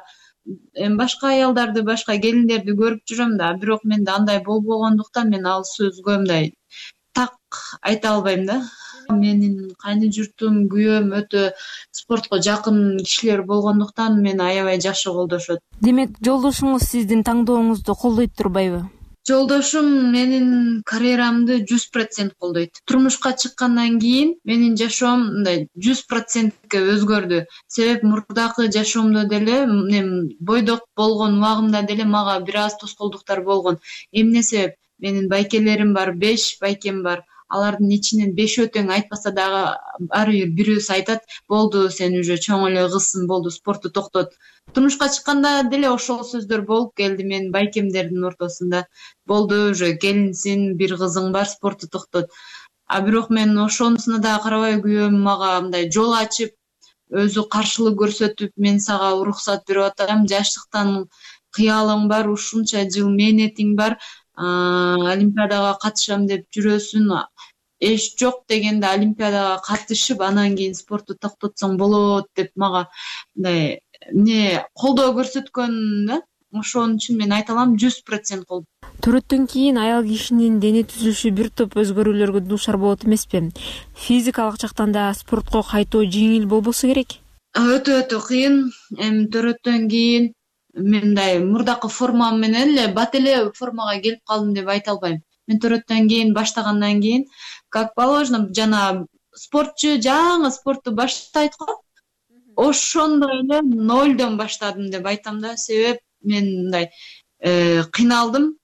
[SPEAKER 10] аялдарды, башка келиндерди көрүп жүрөм да. Бирок менде андай болбогондуктан мен ал сөзгө мындай так айта албайм да. Менин кайны журтум, күйөөм өтө спортко жакын кишилер болгондуктан мени аябай жакшы колдошот.
[SPEAKER 15] Демек, жолдошуңуз сиздин таңдооңузду колдойт турбайбы?
[SPEAKER 10] Жолдошум менин карьерамды 100% колдойт. Турмушка чыккандан кийин менин жашоом мындай 100%ке өзгөрдү. Себеп мурдакы жашоомдо деле, бойдок болгон убагымда деле мага бир аз тоскоолдуктар болгон. Эмне себеп? Менин байкелерим бар, 5 байкем бар. Алардын ичинен 5 тең айтпаса дагы ар бирөөсү айтат: "Болду, сен уже чоң эле кызсың, болду, спортту токтот." Турмушка чыкканда деле ошол сөздөр болуп келди менин байкемдердин ортосунда. Болду, уже келинсиң, бир кызың бар, спортту токтот. Бирок мен ошонусуна да карабай күйөөм мага мындай жол ачып, өзү каршылык көрсөтүп, мен сага уруксат берип атам, жаштыктан кыялың бар, ушунча жыл мээнетиң бар, олимпиадага катышам деп жүрөсүн. Эч жок дегенде олимпиадага катышып, анан кийин спортту токтотсоң болот деп мага мындай колдоо көрсөткөн да. ошон үчүн мен айта алам 100% колдойм.
[SPEAKER 15] Төрөттөн кийин аял кишинин дене түзүлүшү бир топ өзгөрүүлөргө дуушар болот эмеспи? Физикалык жактан да спортко кайтуу жеңил болбосо керек?
[SPEAKER 10] Өтө кыйын. Эми төрөттөн кийин мындай мурдакы формам менен эле бат эле формага келип калдым деп айта албайм. Мен төрөттөн кийин баштагандан кийин как положено жана спортчу жаңы спортту баштайт го. Ошондой эле нолдон баштадым деп айтам да. Себеп мен мындай кыйналдым.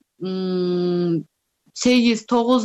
[SPEAKER 10] 8-9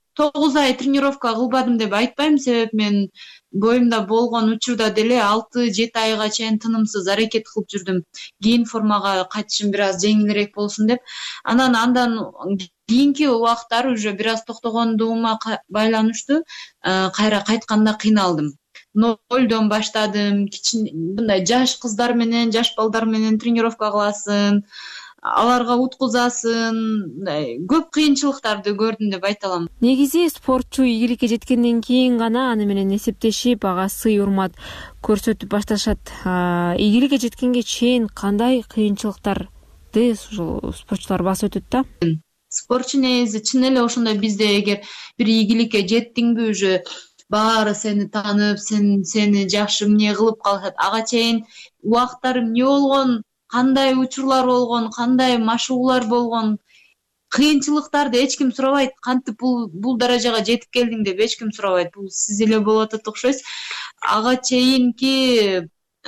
[SPEAKER 10] ай тренировка кылбадым деп айтпайм. Себеп мен боюмда болгон учурда деле 6-7 айга чейин тынымсыз аракет кылып жүрдүм. Кийин формага кайтышым бир аз жеңилирээк болсун деп. Андан кийинки убакыттары уже бир аз токтогондугума байланыштуу кайра кайтканда кыйналдым. Нолдон баштадым. Мындай жаш кыздар менен, жаш балдар менен тренировка кыласың, аларга уткузасың, көп кыйынчылыктарды көрдүм деп айта алам.
[SPEAKER 15] Негизи спортчу ийгиликке жеткенден кийин гана аны менен эсептешип, ага сый урмат көрсөтүп башташат. Ийгиликке жеткенге чейин кандай кыйынчылыктарды ушул спортчулар басып өтөт да?
[SPEAKER 10] Спортчу негизи чын эле ошондой бизде эгер бир ийгиликке жеттиңби, уже баары сени таанып, сени жакшы эмне кылып калышат. Ага чейин убакыттары эмне болгон, кандай учурлар болгон, кандай машыгуулар болгон, кыйынчылыктарды эч ким сурабайт. Кантип бул даражага жетип келдиң деп эч ким сурабайт. Бул сиз эле болуп атат окшойсуз. Ага чейинки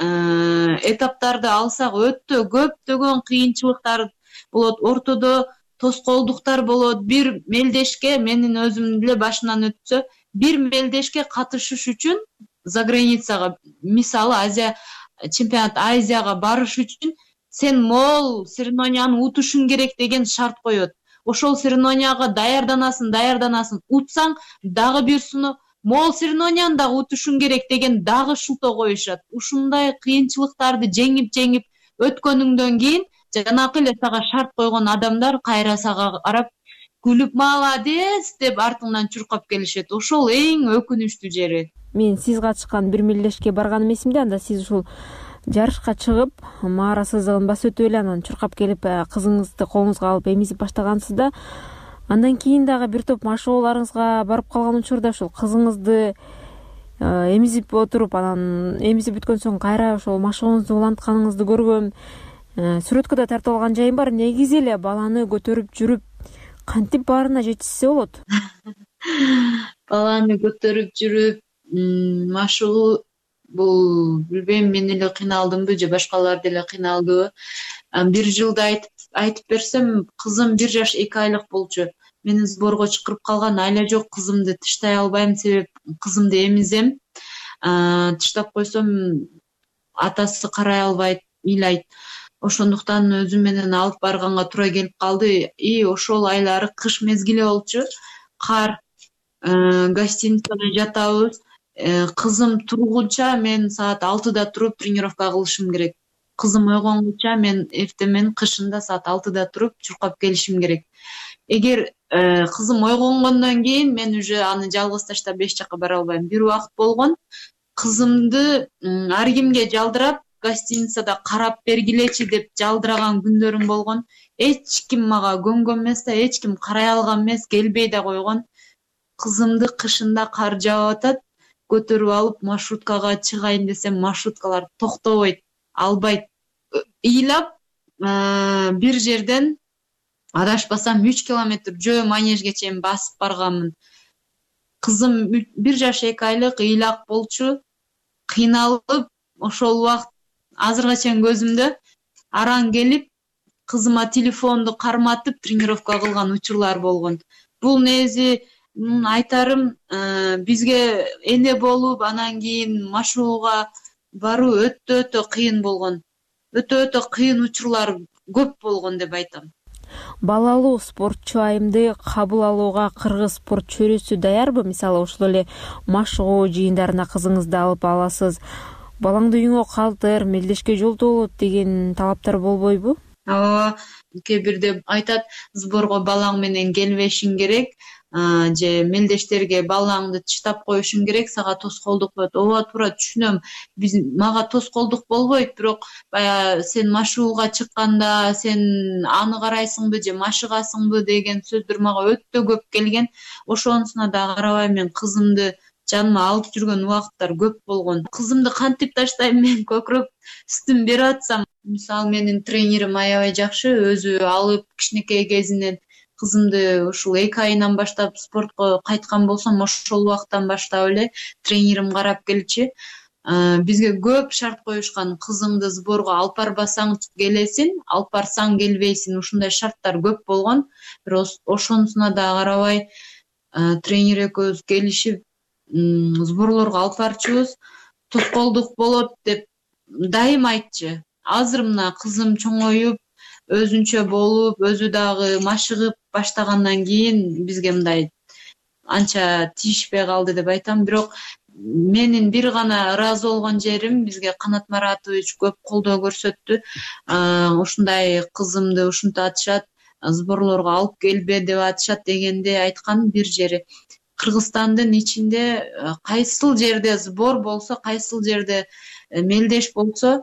[SPEAKER 10] этаптарды алсак өтө көптөгөн кыйынчылыктар болот. Ортодо тоскоолдуктар болот. Бир мелдешке менин өзүм деле башымдан өтсө, бир мелдешке катышыш үчүн за границага, мисалы Азия чемпионат Азияга барыш үчүн сен мол соревнованияны утушуң керек деген шарт коет. Ошол соревнованияга даярданасың, утсаң дагы бир суну мол соревнованияны дагы утушуң керек деген дагы шылтоо коюшат. Ушундай кыйынчылыктарды жеңип өткөнүңдөн кийин жанакы эле сага шарт койгон адамдар кайра сага карап күлүп молодец деп артыңдан чуркап келишет. Ошол эң өкүнүчтүү жери.
[SPEAKER 15] Мен сиз катышкан бир мелдешке барганым эсимде, анда сиз ушул жарышка чыгып, маара сызыгын басып өтүп эле анан чуркап келип кызыңызды колуңузга алып эмизип баштагансыз да. Андан кийин дагы бир топ машыгууларыңызга барып калган учурда ушул кызыңызды эмизип отуруп, анан эмизип бүткөн соң кайра ошол машыгууңузду улантканыңызды көргөм. Сүрөткө да тартып алган жайым бар. Негизи эле баланы көтөрүп жүрүп кантип баарына жетишсе болот?
[SPEAKER 10] Баланы көтөрүп жүрүп машыгуу бул билбейм, мен эле кыйналдымбы же башкалар деле кыйналдыбы. Бир жылда айтып берсем, кызым 1 жаш 2 айлык болчу. Менин сборго чакырып калган айла жок, кызымды тыштай албайм, себеп кызымды эмизем. Тыштап койсом атасы карай албайт, ыйлайт. Ошондуктан өзүм менен алып барганга туура келип калды. Ошол айлары кыш мезгили болчу. Кар, гостиницада жатабыз. Кызым тургунча мен саат 6-да туруп тренировка кылышым керек. Кызым ойгонгуча мен эртемен кышында саат 6-да туруп чуркап келишим керек. Эгер кызым ойгонгондон кийин мен уже аны жалгыз таштап эч жака бара албайм. Бир убакыт болгон, кызымды ар кимге жалдырап, гостиницада карап бергилечи деп жалдыраган күндөрүм болгон. Эч ким мага көнгөн эмес да, эч ким карай алган эмес, келбей да койгон. Кызымды кышында кар жаап атат, көтөрүп алып маршруткага чыгайын десем, маршруткалар токтобойт, албайт. Ыйлап бир жерден адашпасам 3 километр жөө манежге чейин басып барганмын. Кызым 1 жаш 2 айлык ыйлак болчу. Кыйналып, ошол убакыт азырга чейин көзүмдө араң келип, кызыма телефонду карматып тренировка кылган учурлар болгон. Бул негизи айтарым, бизге эне болуп, анан кийин машыгууга баруу өтө кыйын болгон. Өтө кыйын учурлар көп болгон деп айтам.
[SPEAKER 15] Балалуу спортчу айымды кабыл алууга кыргыз спорт чөйрөсү даярбы? Мисалы, ошол эле машыгуу жыйындарына кызыңызды алып аласыз, балаңды үйүңө калтыр, мелдешке жолдо болот деген талаптар болбойбу?
[SPEAKER 10] Ооба, кээ бирде айтат, сборго балаң менен келбешиң керек, же мелдештерге балаңды тыштап коюшуң керек, сага тоскоолдук болот. Ооба туура түшүнөм. Мага тоскоолдук болбойт, бирок баягы сен машыгууга чыкканда сен аны карайсыңбы же машыгасыңбы деген сөздөр мага өтө көп келген. Ошонусуна да карабай мен кызымды жаныма алып жүргөн убакыттар көп болгон. Кызымды кантип таштайм мен, көкүрөк сүтүн берип атсам. Мисалы менин тренерим аябай жакшы, өзү алып кичинекей кезинен кызымды ушул 2 айынан баштап спортко кайткан болсом, ошол убакыттан баштап эле тренерим карап келчү. Бизге көп шарт коюшкан, кызыңды сборго алып барбасаң келесиң, алып барсаң келбейсиң, ушундай шарттар көп болгон. Бирок ошонусуна да карабай тренер экөөбүз келишип сборлорго алып барчубуз. Тоскоолдук болот деп дайым айтчу. Азыр мына кызым чоңоюп, өзүнчө болуп, өзү дагы машыгып баштагандан кийин бизге мындай анча тийишпей калды деп айтам. Бирок менин бир гана ыраазы болгон жерим, бизге Канат Маратович көп колдоо көрсөттү. Ушундай кызымды ушинтип атышат, сборлорго алып келбе деп атышат дегенде айткан бир жери. Кыргызстандын ичинде кайсыл жерде сбор болсо, кайсыл жерде мелдеш болсо,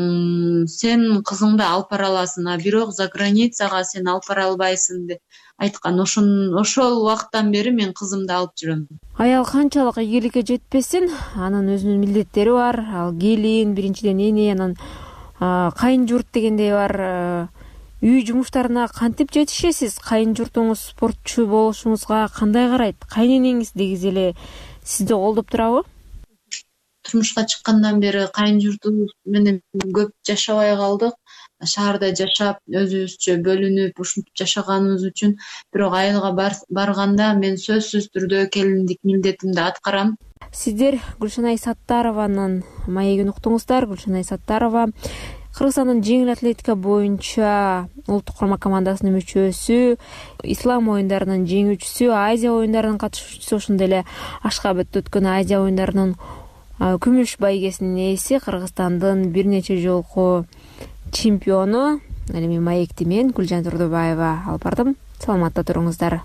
[SPEAKER 10] сен кызыңды алып бара аласың, бирок за границага сен алып бара албайсың деп айткан. Ошол убакыттан бери мен кызымды алып жүрөм.
[SPEAKER 15] Аял канчалык ийгиликке жетпесин, анын өзүнүн милдеттери бар. Ал келин, биринчиден эне, анан кайын журт дегендей бар. Үй жумуштарына кантип жетишесиз? Кайын журтуңуз спортчу болушуңузга кандай карайт? Кайын энеңиз негизи эле сизди колдоп турабы?
[SPEAKER 10] Турмушка чыккандан бери кайын журтубуз менен көп жашабай калдык. Шаарда жашап, өзүбүзчө бөлүнүп, ушинтип жашаганыбыз үчүн. Бирок айылга барганда мен сөзсүз түрдө келиндик милдетимди аткарам.
[SPEAKER 15] Сиздер Гүлшанай Саттарованын маегин уктуңуздар. Гүлшанай Саттарова Кыргызстандын жеңил атлетика боюнча улуттук курма командасынын мүчөсү, ислам оюндарынын жеңүүчүсү, Азия оюндарынын катышуучусу, ошондой эле Ашкабадта өткөн Азия оюндарынын күмүш байгесинин ээси, Кыргызстандын бир нече жолку чемпиону. Эми маекти мен Гүлжан Турдубаева алып бардым. Саламатта туруңуздар.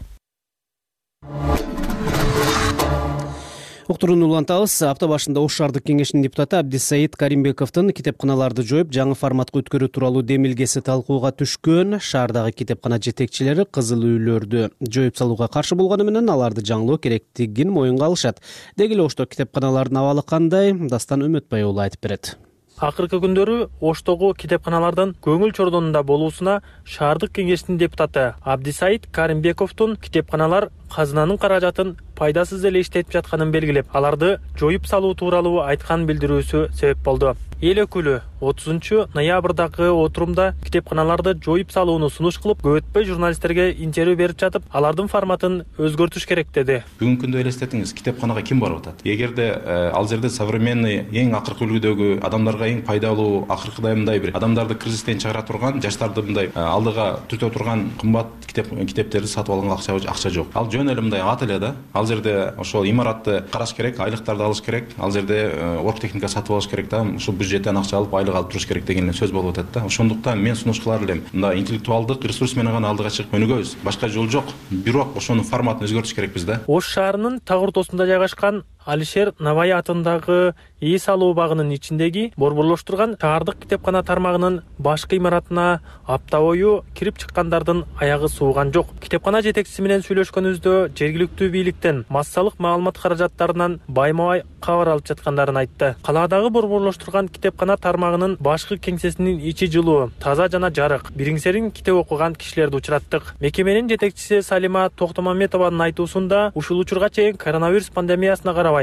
[SPEAKER 2] Уктурууну улантабыз. Апта башында Ош шаардык кеңешинин депутаты Абдисаид Каримбековдун китепканаларды жоюп, жаңы форматка өткөрүү тууралуу демилгеси талкууга түшкөн. Шаардагы китепкана жетекчилери кызыл үйлөрдү жоюп салууга каршы болгону менен аларды жаңылоо керектигин моюнга алышат. Деги эле Ошто китепканалардын абалы кандай? Дастан Өмөтбай уулу айтып берет.
[SPEAKER 16] Акыркы күндөрү Оштогу китепканалардын көңүл чордонунда болуусуна шаардык кеңештин депутаты Абдисаид Каримбековдун китепканалар казынанын каражатын пайдасыз эле иштетип жатканын белгилеп, аларды жоюп салуу тууралуу айткан билдирүүсү себеп болду. Эл өкүлү 30-ноябрдагы отурумда китепканаларды жоюп салууну сунуш кылып, көп өтпөй журналисттерге интервью берип жатып, алардын форматын өзгөртүш керек деди.
[SPEAKER 17] Бүгүнкү күндө элестетиңиз, китепканага ким барып атат? Эгерде ал жерде современный, эң акыркы үлгүдөгү, адамдарга эң пайдалуу, акыркыдай мындай бир адамдарды кризистен чыгара турган, жаштарды мындай алдыга түртө турган кымбат китептерди сатып алганга акча жок. Ал жөн эле мындай ат эле да. Ал жерде ошол имаратты караш керек, айлыктарды алыш керек, ал жерде оргтехника сатып алыш керек да, ушул бюджеттен акча алып айлык алып туруш керек деген сөз болуп атат да. Ошондуктан мен сунуш кылар элем. Мындай интеллектуалдык ресурс менен гана алдыга чыгып өнүгөбүз. Башка жол жок. Бирок ошонун форматын өзгөртүш керекпиз да.
[SPEAKER 16] Ош шаарынын таг ортосунда жайгашкан Алишер Навай атындагы ээ салуу багынын ичиндеги борборлоштурган шаардык китепкана тармагынын башкы имаратына апта бою кирип чыккандардын аягы сууган жок. Китепкана жетекчиси менен сүйлөшкөнүбүздө жергиликтүү бийликтен массалык маалымат каражаттарынан байма-бай кабар алып жаткандарын айтты. Калаадагы борборлоштурган китепкана тармагынын башкы кеңсесинин ичи жылуу, таза жана жарык. Бириңсерин китеп окуган кишилерди учураттык. Мекеменин жетекчиси Салима Токтомамметованын айтуусунда ушул учурга чейин коронавирус пандемиясына карабай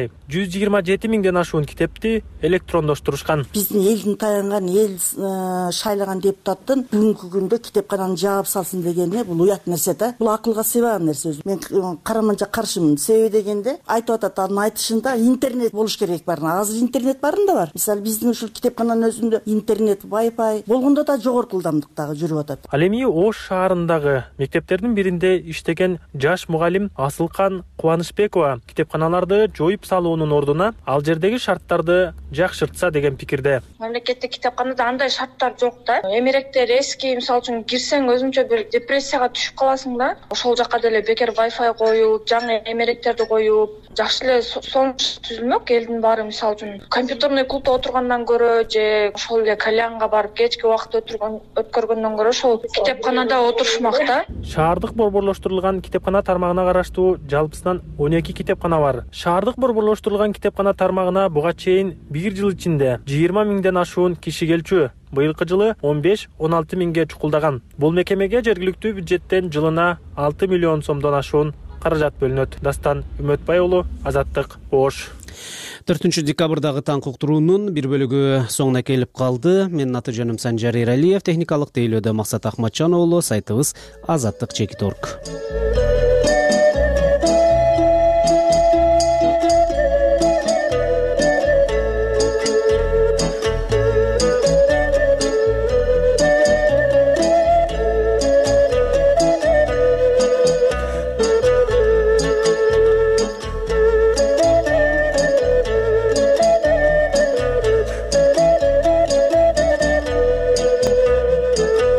[SPEAKER 16] 127 миңден ашуун китепти электрондоштурушкан.
[SPEAKER 18] Биздин элдин таянган, эл шайлаган депутаттын бүгүнкү күндө китепкананы жаап салсын дегени бул уят нерсе да. Бул акылга сыйбаган нерсе. Мен караманча каршымын. Себеби дегенде айтып атат, анын айтышында интернет болуш керек бар. Азыр интернет барында бар. Мисалы биздин ушул китепкананын өзүндө интернет, Wi-Fi болгондо да жогорку ылдамдыктагы жүрүп атат.
[SPEAKER 16] Ал эми Ош шаарындагы мектептердин биринде иштеген жаш мугалим Асылкан Кубанычбекова китепканаларды жоюп ИП салуунун ордуна ал жердеги шарттарды жакшыртса деген пикирде.
[SPEAKER 4] Мамлекеттик китепканада андай шарттар жок да. Эмеректер эски, мисалы үчүн кирсең өзүнчө бир депрессияга түшүп каласың да. Ошол жака деле бекер Wi-Fi коюп, жаңы эмеректерди коюп, жакшы эле сонуш түзүлмөк. Элдин баары мисалы үчүн компьютерный клубда отургандан көрө же ошол эле кальянга барып кечки убакыт өткөргөндөн көрө ошол китепканада отурушмак да.
[SPEAKER 16] Шаардык борборлоштурулган китепкана тармагына караштуу жалпысынан 12 китепкана бар. Шаардык борборлоштурулган китепкана тармагына буга чейин 1 жыл ичинде 20 миңден ашуун киши келчү. Быйылкы жылы 15-16 миңге чукулдаган. Бул мекемеге жергиликтүү бюджеттен жылына 6 миллион сомдон ашуун каражат бөлүнөт. Дастан Үмөтбай уулу, Азаттык, Ош.
[SPEAKER 2] 4 декабрдагы таң уктуруунун бир бөлүгү соңуна келип калды. Менин аты жөнүм Санжар Эралиев, техникалык тейлөөдө Максат Ахматжан уулу, сайтыбыз Азаттык.org.